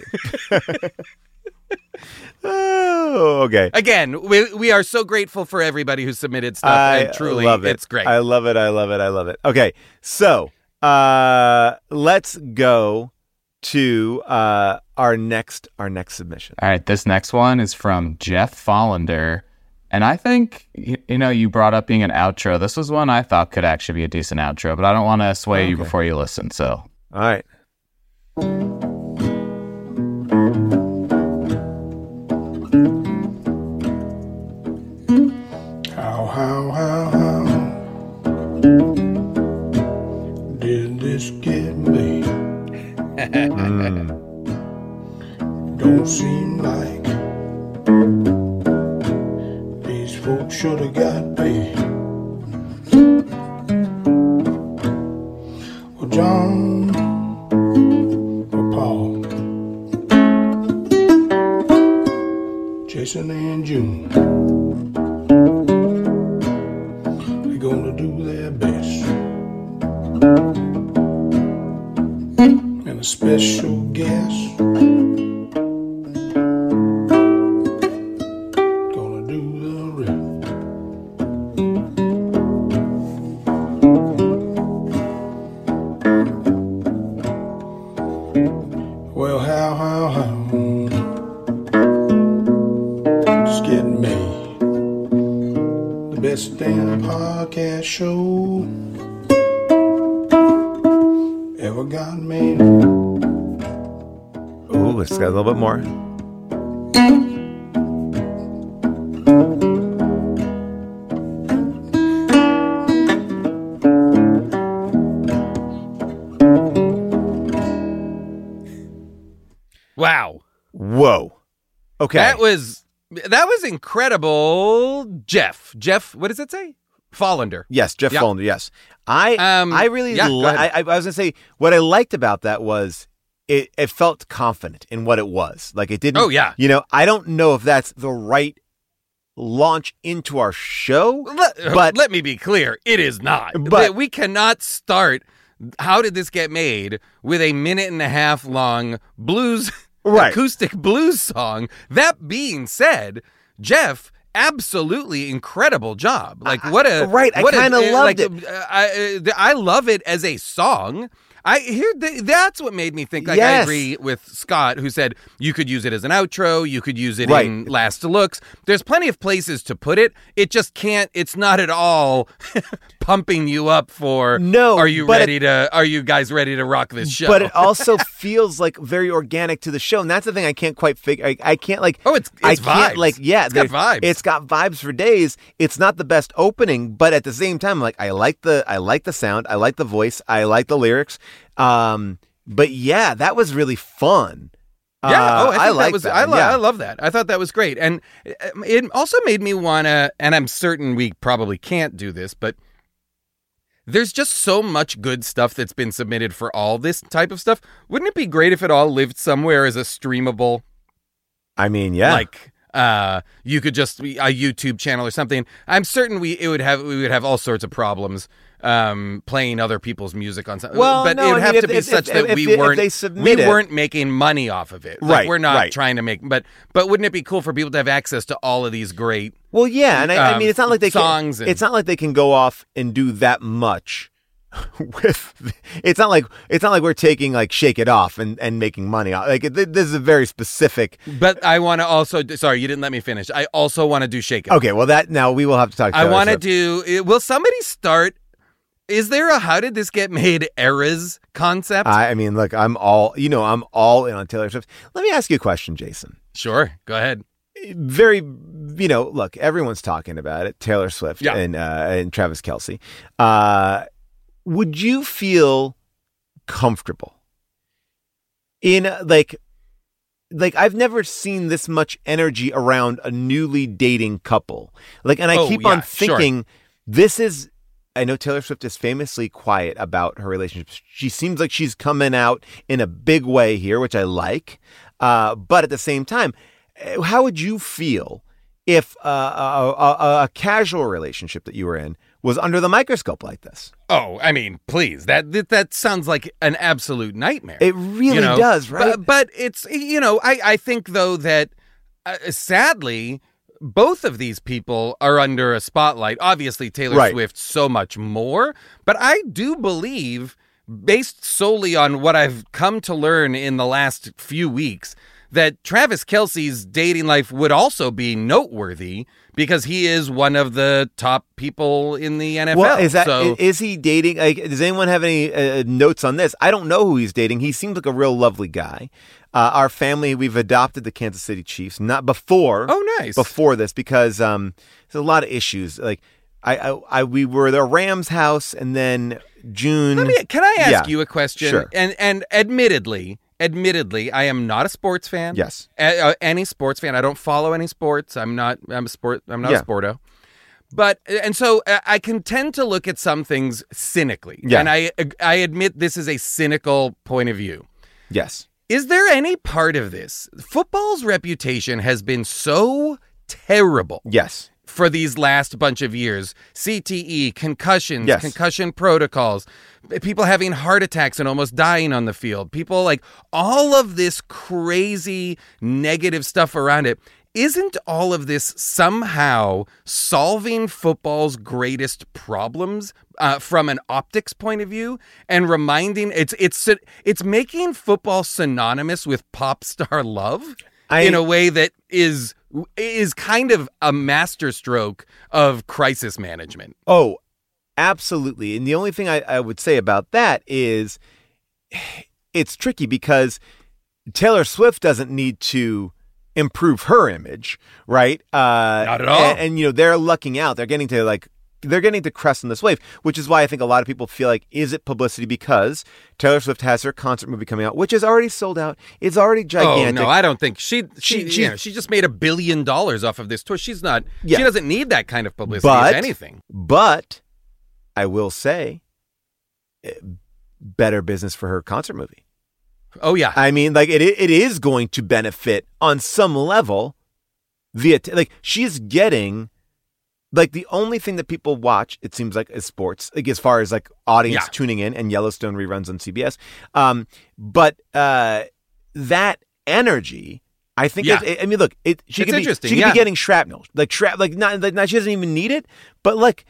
Oh, okay. Again, we we are so grateful for everybody who submitted stuff. I and truly, love it. it's great. I love it. I love it. I love it. Okay, so uh, let's go to uh, our next our next submission. All right, this next one is from Jeff Follender. And I think, you, you know, you brought up being an outro. This was one I thought could actually be a decent outro, but I don't want to sway you Okay. before you listen, so. All right. How, how, how, how did this get made? Don't seem like these folks should have got paid. Well, John or Paul, Jason and June. special guest. Gonna do the rest. Well, how, how, how? It's getting made. The best damn podcast show ever got made. Ooh, it's got a little bit more. Wow. Whoa. Okay. That was that was incredible. Jeff. Jeff, what does it say? Follender. Yes, Jeff Yeah. Follender, yes. I Um, I really yeah, go li- I, ahead. I I was gonna say what I liked about that was it, it felt confident in what it was. Like it didn't Oh, yeah. You know, I don't know if that's the right launch into our show. Let, but let me be clear, it is not. But- we cannot start How Did This Get Made with a minute and a half long blues Right. acoustic blues song. That being said, Jeff, absolutely incredible job. Like what a right, I what a- kinda uh, loved like, it. uh, I uh, I love it as a song. I hear th- that's what made me think. Like I Yes. agree with Scott, who said you could use it as an outro, you could use it Right. in Last Looks. There's plenty of places to put it. It just can't. It's not at all pumping you up for. No, are you but ready to? Are you guys ready to rock this show? But it also feels like very organic to the show, and that's the thing I can't quite figure. I, I can't like. Oh, it's- I it's can't vibes. like. Yeah, It's got there- vibes. It's got vibes for days. It's not the best opening, but at the same time, like I like the I like the sound. I like the voice. I like the lyrics. Um, but yeah, that was really fun. Yeah, Uh, oh, I, think I that like was. that. I, lo- yeah. I love that. I thought that was great, and it also made me wanna. And I'm certain we probably can't do this, but there's just so much good stuff that's been submitted for all this type of stuff. Wouldn't it be great if it all lived somewhere as a streamable? I mean, yeah. Like uh, you could just a YouTube channel or something. I'm certain we it would have we would have all sorts of problems um, playing other people's music on something. Well, but no, it would I have mean, to if- be if- such if- that if- we if weren't they we submit it- weren't making money off of it. Like, Right, we're not right. trying to make. But but wouldn't it be cool for people to have access to all of these great? Well, yeah, and I, I um, mean, it's not like they songs can. and- It's not like they can go off and do that much. With it's not like it's not like we're taking like Shake It Off and, and making money. Like it, this is a very specific. But I want to also. Sorry, you didn't let me finish. I also want to do Shake It. Okay, well that now we will have to talk. To I Taylor want to Swift. do. Will somebody start? Is there a How Did This Get Made eras concept? I, I mean, look, I'm all you know. I'm all in on Taylor Swift. Let me ask you a question, Jason. Sure, go ahead. Very, you know, look, everyone's talking about it. Taylor Swift Yeah. and uh, and Travis Kelce. Uh, would you feel comfortable in uh, like? Like I've never seen this much energy around a newly dating couple. Like, and I Oh, keep yeah, on sure. thinking this is. I know Taylor Swift is famously quiet about her relationships. She seems like she's coming out in a big way here, which I like. Uh, but at the same time, eh, how would you feel if uh, a, a, a casual relationship that you were in was under the microscope like this? Oh, I mean, please. That that, that sounds like an absolute nightmare. It really you know? does, right? But, but it's, you know, I, I think, though, that uh, sadly, both of these people are under a spotlight. Obviously, Taylor Right. Swift so much more. But I do believe, based solely on what I've come to learn in the last few weeks, that Travis Kelce's dating life would also be noteworthy because he is one of the top people in the N F L. Well, is that so, is he dating? Like, does anyone have any uh, notes on this? I don't know who he's dating. He seems like a real lovely guy. Uh, our family, we've adopted the Kansas City Chiefs. Not before. Oh, nice. Before this, because um, there's a lot of issues. Like, I, I, I we were the Rams house, and then June. Let me, can I ask Yeah, you a question? Sure. And and admittedly, admittedly, I am not a sports fan. Yes. A, uh, any sports fan. I don't follow any sports. I'm not. I'm a sport. I'm not Yeah. a sporto. But and so uh, I can tend to look at some things cynically. Yeah. And I I admit this is a cynical point of view. Yes. Is there any part of this? Football's reputation has been so terrible. Yes. for these last bunch of years. C T E, concussions, Yes. concussion protocols, people having heart attacks and almost dying on the field, people like all of this crazy negative stuff around it. Isn't all of this somehow solving football's greatest problems uh, from an optics point of view, and reminding it's it's it's making football synonymous with pop star love I- in a way that is is kind of a masterstroke of crisis management? Oh, absolutely. And the only thing I, I would say about that is it's tricky because Taylor Swift doesn't need to improve her image, right? Uh, Not at all. And, and, you know, they're lucking out. They're getting to like, they're getting to crest on this wave, which is why I think a lot of people feel like, is it publicity? Because Taylor Swift has her concert movie coming out, which is already sold out. It's already gigantic. Oh no, I don't think she she She- she, she- you know, she just made a billion dollars off of this tour. She's not. Yeah. She doesn't need that kind of publicity. but, if anything. But I will say, eh, better business for her concert movie. Oh yeah, I mean, like it it is going to benefit on some level via t- like she's getting like the only thing that people watch, it seems like, is sports, like as far as like audience Yeah. tuning in, and Yellowstone reruns on C B S. Um, but uh, that energy, I think. Yeah. It, I mean, look, it she It's could be interesting, she could yeah. be getting shrapnel, like shrap, like not like not, she doesn't even need it, but like.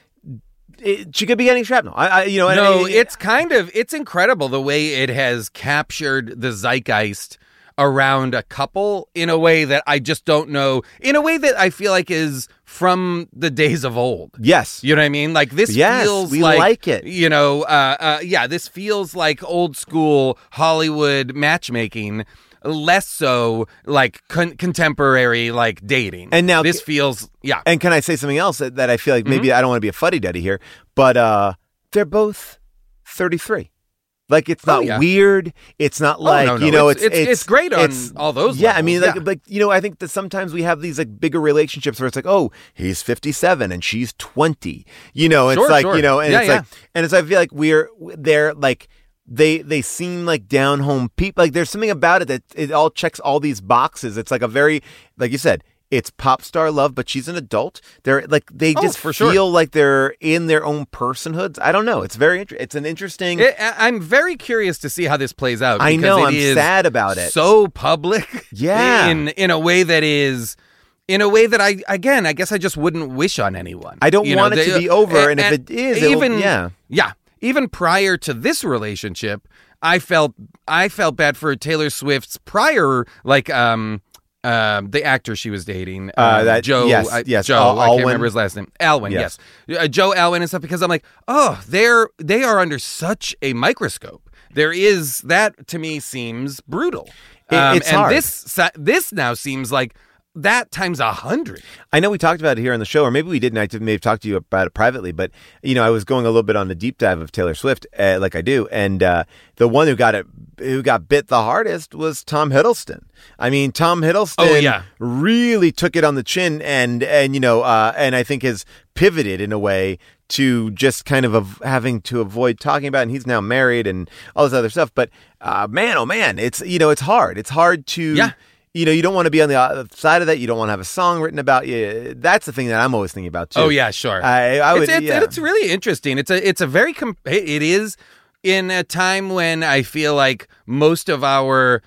It, she could be getting shrapnel. I, I you know, and No, I- it's kind of it's incredible the way it has captured the zeitgeist around a couple in a way that I just don't know. In a way that I feel like is from the days of old. Yes, you know what I mean. Like this Yes, feels we like, like it. You know, uh, uh, yeah, this feels like old school Hollywood matchmaking. Less so like con- contemporary like dating. And now this feels yeah. And can I say something else that, that I feel like maybe Mhm. I don't want to be a fuddy-duddy here, but uh, they're both thirty-three. Like it's Oh, not yeah. weird. It's not like no, no. you know. It's- It's it's- it's great on all those Yeah, I mean, levels, like, yeah. like you know, I think that sometimes we have these like bigger relationships where it's like, oh, he's fifty-seven and she's twenty. You know, it's Sure, like sure. you know, and Yeah, it's yeah. like, and it's I feel like we're they're like. They they seem like down home people. Like there's something about it that it all checks all these boxes. It's like a very, like you said, it's pop star love, but she's an adult. They're like they Oh, just for feel sure. like they're in their own personhoods. I don't know. It's very inter- it's an interesting. It, I- I'm very curious to see how this plays out. I because know, it I'm is sad about it. So public, Yeah. in in a way that is, in a way that I again, I guess I just wouldn't wish on anyone. I don't You know, want it to they- be over, and if it is, it'll- even yeah. yeah, even prior to this relationship, I felt I felt bad for Taylor Swift's prior like um. Um, the actor she was dating, Uh, um, that- Joe, yes, I- yes, Joe, Al- I can't Alwyn. remember his last name. Alwyn, Yes. yes, Uh, Joe Alwyn and stuff. Because I'm like, oh, they're they are under such a microscope. There is that to me seems brutal. It- Um, it's and hard. this sa- this now seems like that times a hundred. I know we talked about it here on the show, or maybe we didn't. I may have talked to you about it privately, but you know, I was going a little bit on the deep dive of Taylor Swift, uh, like I do, and uh, the one who got it, who got bit the hardest, was Tom Hiddleston. I mean, Tom Hiddleston, Oh, yeah. really took it on the chin, and and you know, uh, and I think has pivoted in a way to just kind of av- having to avoid talking about it. And he's now married and all this other stuff. But uh, man, oh man, it's you know, it's hard. It's hard to Yeah. You know, you don't want to be on the other side of that. You don't want to have a song written about you. That's the thing that I'm always thinking about too. Oh yeah, sure. I, I would. it's, it's, yeah. it's really interesting. It's a it's a very com- it is in a time when I feel like most of our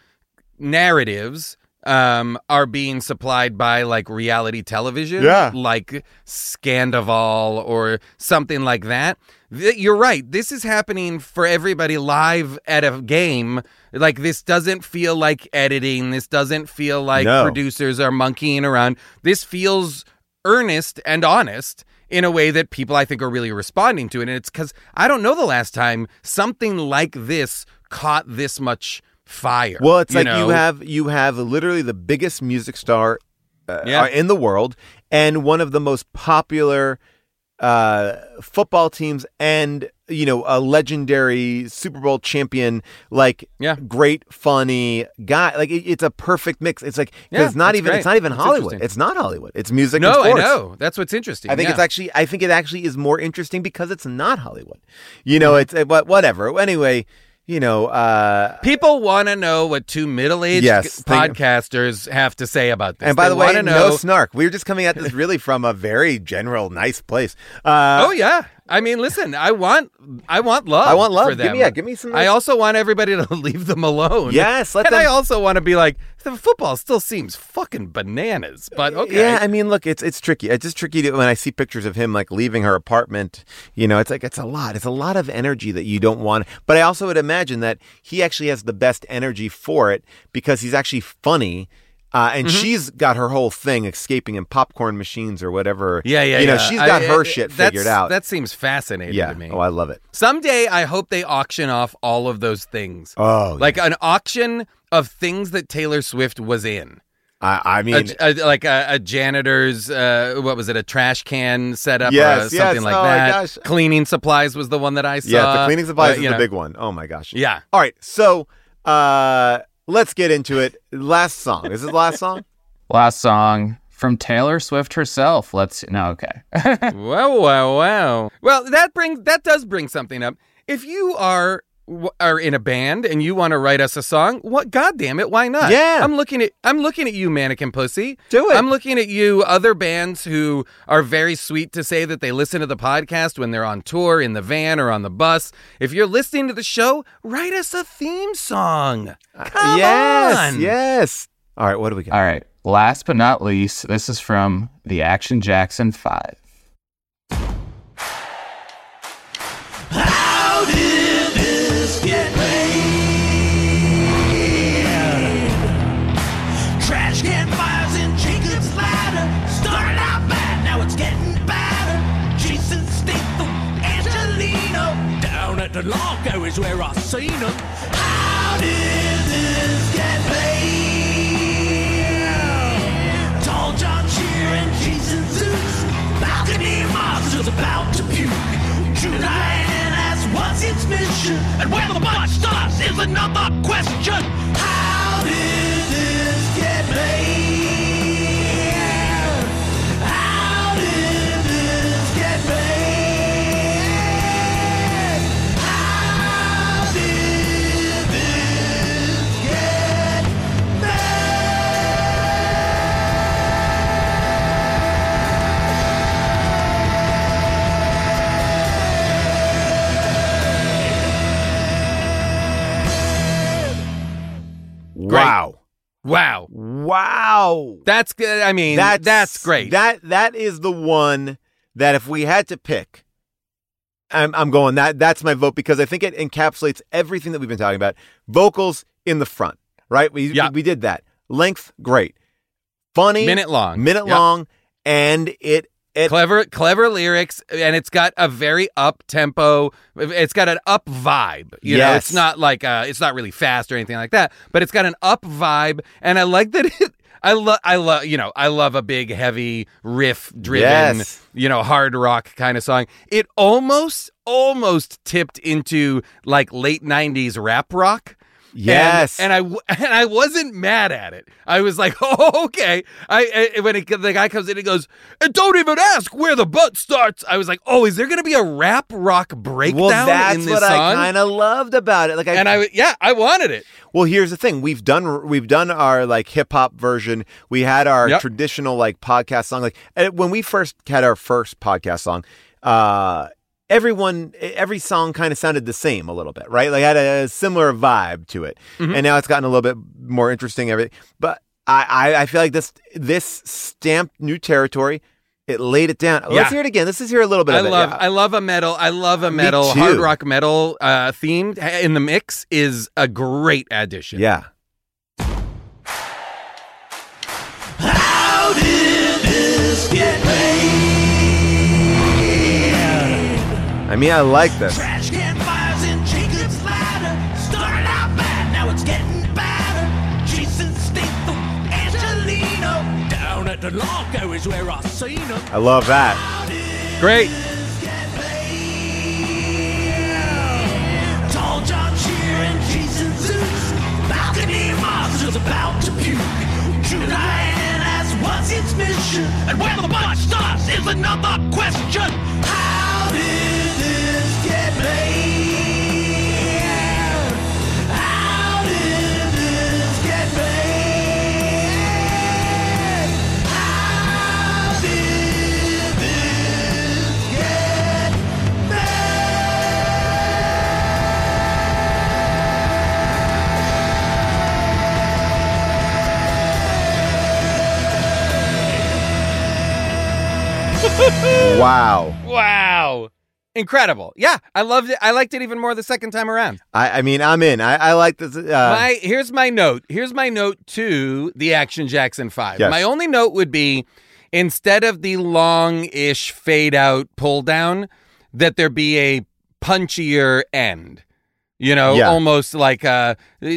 narratives um are being supplied by like reality television, Yeah. like Scandival or something like that. Th- You're right. This is happening for everybody live at a game. Like this doesn't feel like editing. This doesn't feel like No. producers are monkeying around. This feels earnest and honest in a way that people I think are really responding to it. And it's because I don't know the last time something like this caught this much fire. Well, it's like know? you have you have literally the biggest music star uh, Yeah. in the world, and one of the most popular uh, football teams, and you know, a legendary Super Bowl champion, like Yeah. great, funny guy. Like it, it's a perfect mix. It's like 'cause Yeah, it's not that's even great. it's not even That's Hollywood. interesting. It's not Hollywood. It's music. No, and I sports. know. That's what's interesting. I think yeah. it's actually. I think it actually is more interesting because it's not Hollywood. You know, Mm-hmm. it's it, what whatever. Anyway, you know, uh, people want to know what two middle-aged Yes, thank- podcasters have to say about this. and by They the way, wanna no know, snark. We were just coming at this really from a very general, nice place. Uh, oh yeah, I mean, listen, I want, I want love. I want love. For Give them. me- yeah, give me some I nice- also want everybody to leave them alone. Yes, let and them- I also want to be like, the football still seems fucking bananas, but okay. Yeah, I mean, look, it's it's tricky. It's just tricky to, when I see pictures of him like leaving her apartment. You know, it's like it's a lot. It's a lot of energy that you don't want. But I also would imagine that he actually has the best energy for it because he's actually funny. Uh, and Mhm. she's got her whole thing escaping in popcorn machines or whatever. Yeah, yeah, You know, yeah. she's got I- her I- shit that's- figured out. That seems fascinating yeah. to me. Oh, I love it. Someday, I hope they auction off all of those things. Oh, like an auction of things that Taylor Swift was in. I, I mean, a, a, like a, a janitor's, uh, what was it, a trash can setup Yes, or yes. something like Oh, my that. gosh. Cleaning supplies was the one that I saw. Yeah, the cleaning supplies Uh, is you the know. big one. Oh my gosh. Yeah. All right, so uh, let's get into it. Last song. Is this the last song? Last song from Taylor Swift herself. Let's no, okay. Wow, wow, wow. Well, that brings that does bring something up. If you are w- are in a band and you want to write us a song, what? God damn it, why not? Yeah. I'm looking at I'm looking at you, Mannequin Pussy. Do it. I'm looking at you, other bands who are very sweet to say that they listen to the podcast when they're on tour, in the van, or on the bus. If you're listening to the show, write us a theme song. Come yes, on. yes. All right, what do we got? All right. Last but not least, this is from the Action Jackson five. How did this get made? Trash can fires in Jacob's Ladder. Started out bad, now it's getting badder. Jason Statham, Angelino. Down at the Largo is where I seen them. How did this get made? Tall John Shear and Jason Zeus. Balcony monsters about to puke. Drew Ryan asks what's its mission, and where the butt starts is another question. How did this get made? How did this get made? How did this get Wow. Wow. Wow. That's good. I mean, That's, that's great. That that is the one that if we had to pick, I'm I'm going that that's my vote because I think it encapsulates everything that we've been talking about. Vocals in the front, right? We Yeah. we did that. Length, great. Funny, Minute long. minute Yep. long, and it it clever clever lyrics, and it's got a very up tempo, it's got an up vibe, you know. Yes. It's not like uh it's not really fast or anything like that, but it's got an up vibe, and I like that it I love I love you know I love a big heavy riff driven Yes. you know hard rock kind of song. It almost almost tipped into like late nineties rap rock. Yes. and, and I w- and I wasn't mad at it. I was like, oh, okay. I, I when it, the guy comes in and goes, and don't even ask where the butt starts. I was like, oh, is there going to be a rap rock breakdown well, that's in this what song? I kind of loved about it. Like, I, and I yeah, I wanted it. Well, here's the thing: we've done we've done our like hip hop version. We had our Yep. traditional like podcast song. Like eh, when we first had our first podcast song, uh, everyone every song kind of sounded the same a little bit, right? Like had a similar vibe to it. Mhm. And now it's gotten a little bit more interesting. Everything, but I, I I feel like this this stamped new territory. It laid it down. Yeah. Let's hear it again. Let's just hear a little bit I of it. love Yeah. I love a metal. I love a Me metal too. hard rock metal uh, theme in the mix is a great addition. Yeah. How did this get made? I mean, I like this. Trash can fires in Jacob's Ladder. Started out bad, now it's getting badder. Jason Statham, Angelino. Down at the Largo is where I seen him. I love that. Great. Tall John Shear and Jason Zeus. Balcony monsters about to puke. Drew Ryan asks what's its mission, and where the butt starts is another question. How did this get made? Wow. Wow. Incredible. Yeah, I loved it. I liked it even more the second time around. I, I mean, I'm in. I, I like this. Uh, my here's my note. Here's my note to the Action Jackson five. Yes. My only note would be, instead of the long-ish fade out pull down, that there be a punchier end. You know, Yeah. almost like a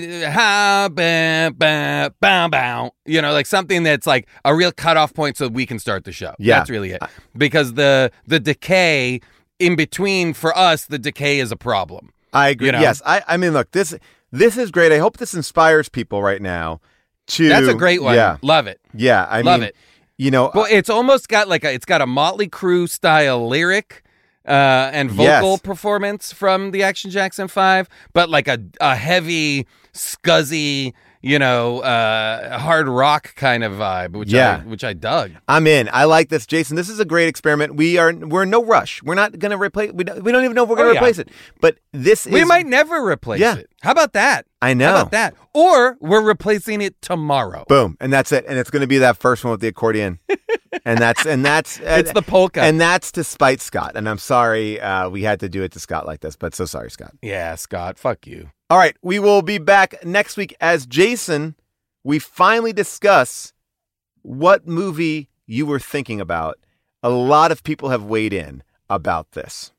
ha ba ba ba bow. You know, like something that's like a real cutoff point so we can start the show. Yeah. That's really it. Because the the decay in between, for us, the decay is a problem. I agree. You know? Yes. I, I mean, look, this this is great. I hope this inspires people right now to. That's a great one. Yeah. Love it. Yeah. I Love mean, it. You know, Well, it's almost got like a, it's got a Motley Crue style lyric uh, and vocal Yes. performance from the Action Jackson five, but like a, a heavy, scuzzy, you know, uh, hard rock kind of vibe, which Yeah. I, which I dug. I'm in. I like this, Jason. This is a great experiment. We are we're in no rush. We're not going to replace. We don't, we don't even know if we're going to Oh, yeah. replace it. But this We is. might never replace Yeah. it. How about that? I know. How about that? Or we're replacing it tomorrow. Boom, and that's it. And it's going to be that first one with the accordion. and that's and that's It's the polka. And that's to spite Scott. And I'm sorry uh, we had to do it to Scott like this, but so sorry, Scott. Yeah, Scott. Fuck you. All right, we will be back next week as Jason. We finally discuss what movie you were thinking about. A lot of people have weighed in about this.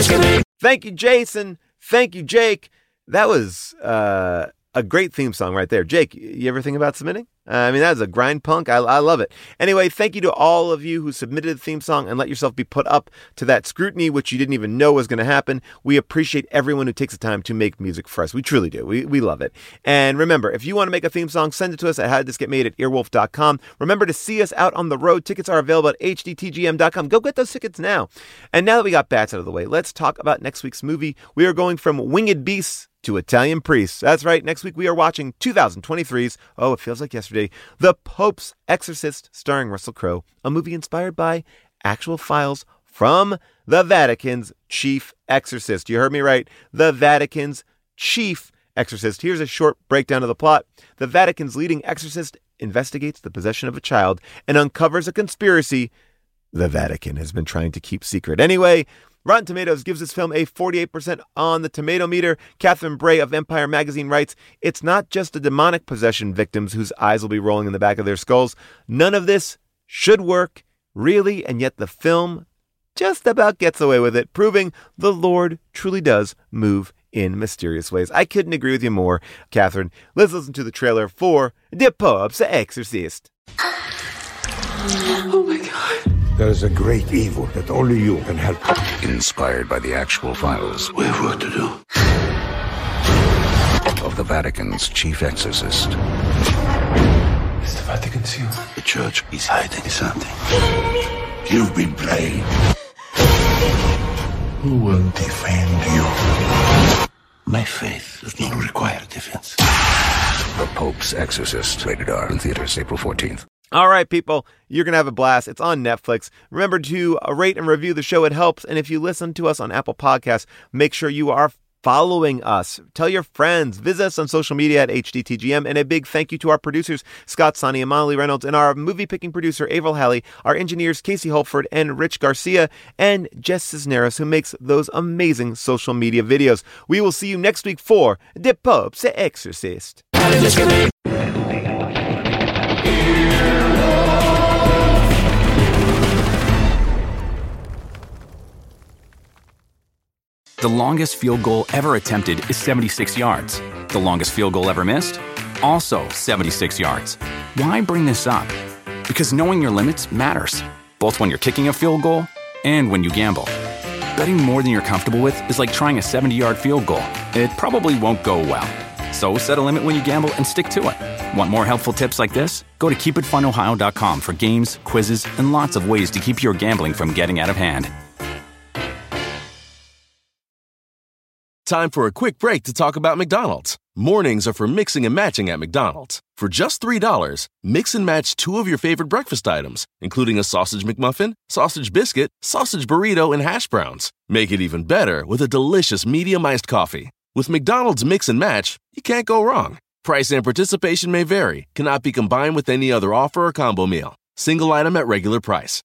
Thank you, Jason. Thank you, Jake. That was uh, a great theme song right there. Jake, you ever think about submitting? Uh, I mean, that was a grind punk. I, I love it. Anyway, thank you to all of you who submitted the theme song and let yourself be put up to that scrutiny, which you didn't even know was going to happen. We appreciate everyone who takes the time to make music for us. We truly do. We, we love it. And remember, if you want to make a theme song, send it to us at how did this get made at earwolf dot com. Remember to see us out on the road. Tickets are available at h d t g m dot com. Go get those tickets now. And now that we got bats out of the way, let's talk about next week's movie. We are going from Winged Beasts to Italian Priests. That's right. Next week we are watching twenty twenty-three's, oh, it feels like yesterday, The Pope's Exorcist, starring Russell Crowe, a movie inspired by actual files from the Vatican's chief exorcist. You heard me right. The Vatican's chief exorcist. Here's a short breakdown of the plot. The Vatican's leading exorcist investigates the possession of a child and uncovers a conspiracy the Vatican has been trying to keep secret. Anyway, Rotten Tomatoes gives this film a forty-eight percent on the tomato meter. Catherine Bray of Empire Magazine writes, it's not just the demonic possession victims whose eyes will be rolling in the back of their skulls. None of this should work, really, and yet the film just about gets away with it, proving the Lord truly does move in mysterious ways. I couldn't agree with you more, Catherine. Let's listen to the trailer for The Pope's Exorcist. Oh my God. There is a great evil that only you can help. Inspired by the actual files We have work to do. of the Vatican's chief exorcist. It's the Vatican seal. The church is hiding something. You've been playing. Who will defend you? My faith does not require defense. The Pope's Exorcist. Rated R. In theaters April fourteenth. All right, people, you're going to have a blast. It's on Netflix. Remember to uh, rate and review the show. It helps. And if you listen to us on Apple Podcasts, make sure you are following us. Tell your friends. Visit us on social media at H D T G M. And a big thank you to our producers, Scott Sonny and Molly Reynolds, and our movie-picking producer, Avril Halley, our engineers, Casey Holford and Rich Garcia, and Jess Cisneros, who makes those amazing social media videos. We will see you next week for The Pope's Exorcist. The longest field goal ever attempted is seventy-six yards. The longest field goal ever missed? Also seventy-six yards. Why bring this up? Because knowing your limits matters, both when you're kicking a field goal and when you gamble. Betting more than you're comfortable with is like trying a seventy-yard field goal. It probably won't go well. So set a limit when you gamble and stick to it. Want more helpful tips like this? Go to keep it fun ohio dot com for games, quizzes, and lots of ways to keep your gambling from getting out of hand. Time for a quick break to talk about McDonald's. Mornings are for mixing and matching at McDonald's. For just three dollars, mix and match two of your favorite breakfast items, including a sausage McMuffin, sausage biscuit, sausage burrito, and hash browns. Make it even better with a delicious medium iced coffee. With McDonald's Mix and Match, you can't go wrong. Price and participation may vary, cannot be combined with any other offer or combo meal. Single item at regular price.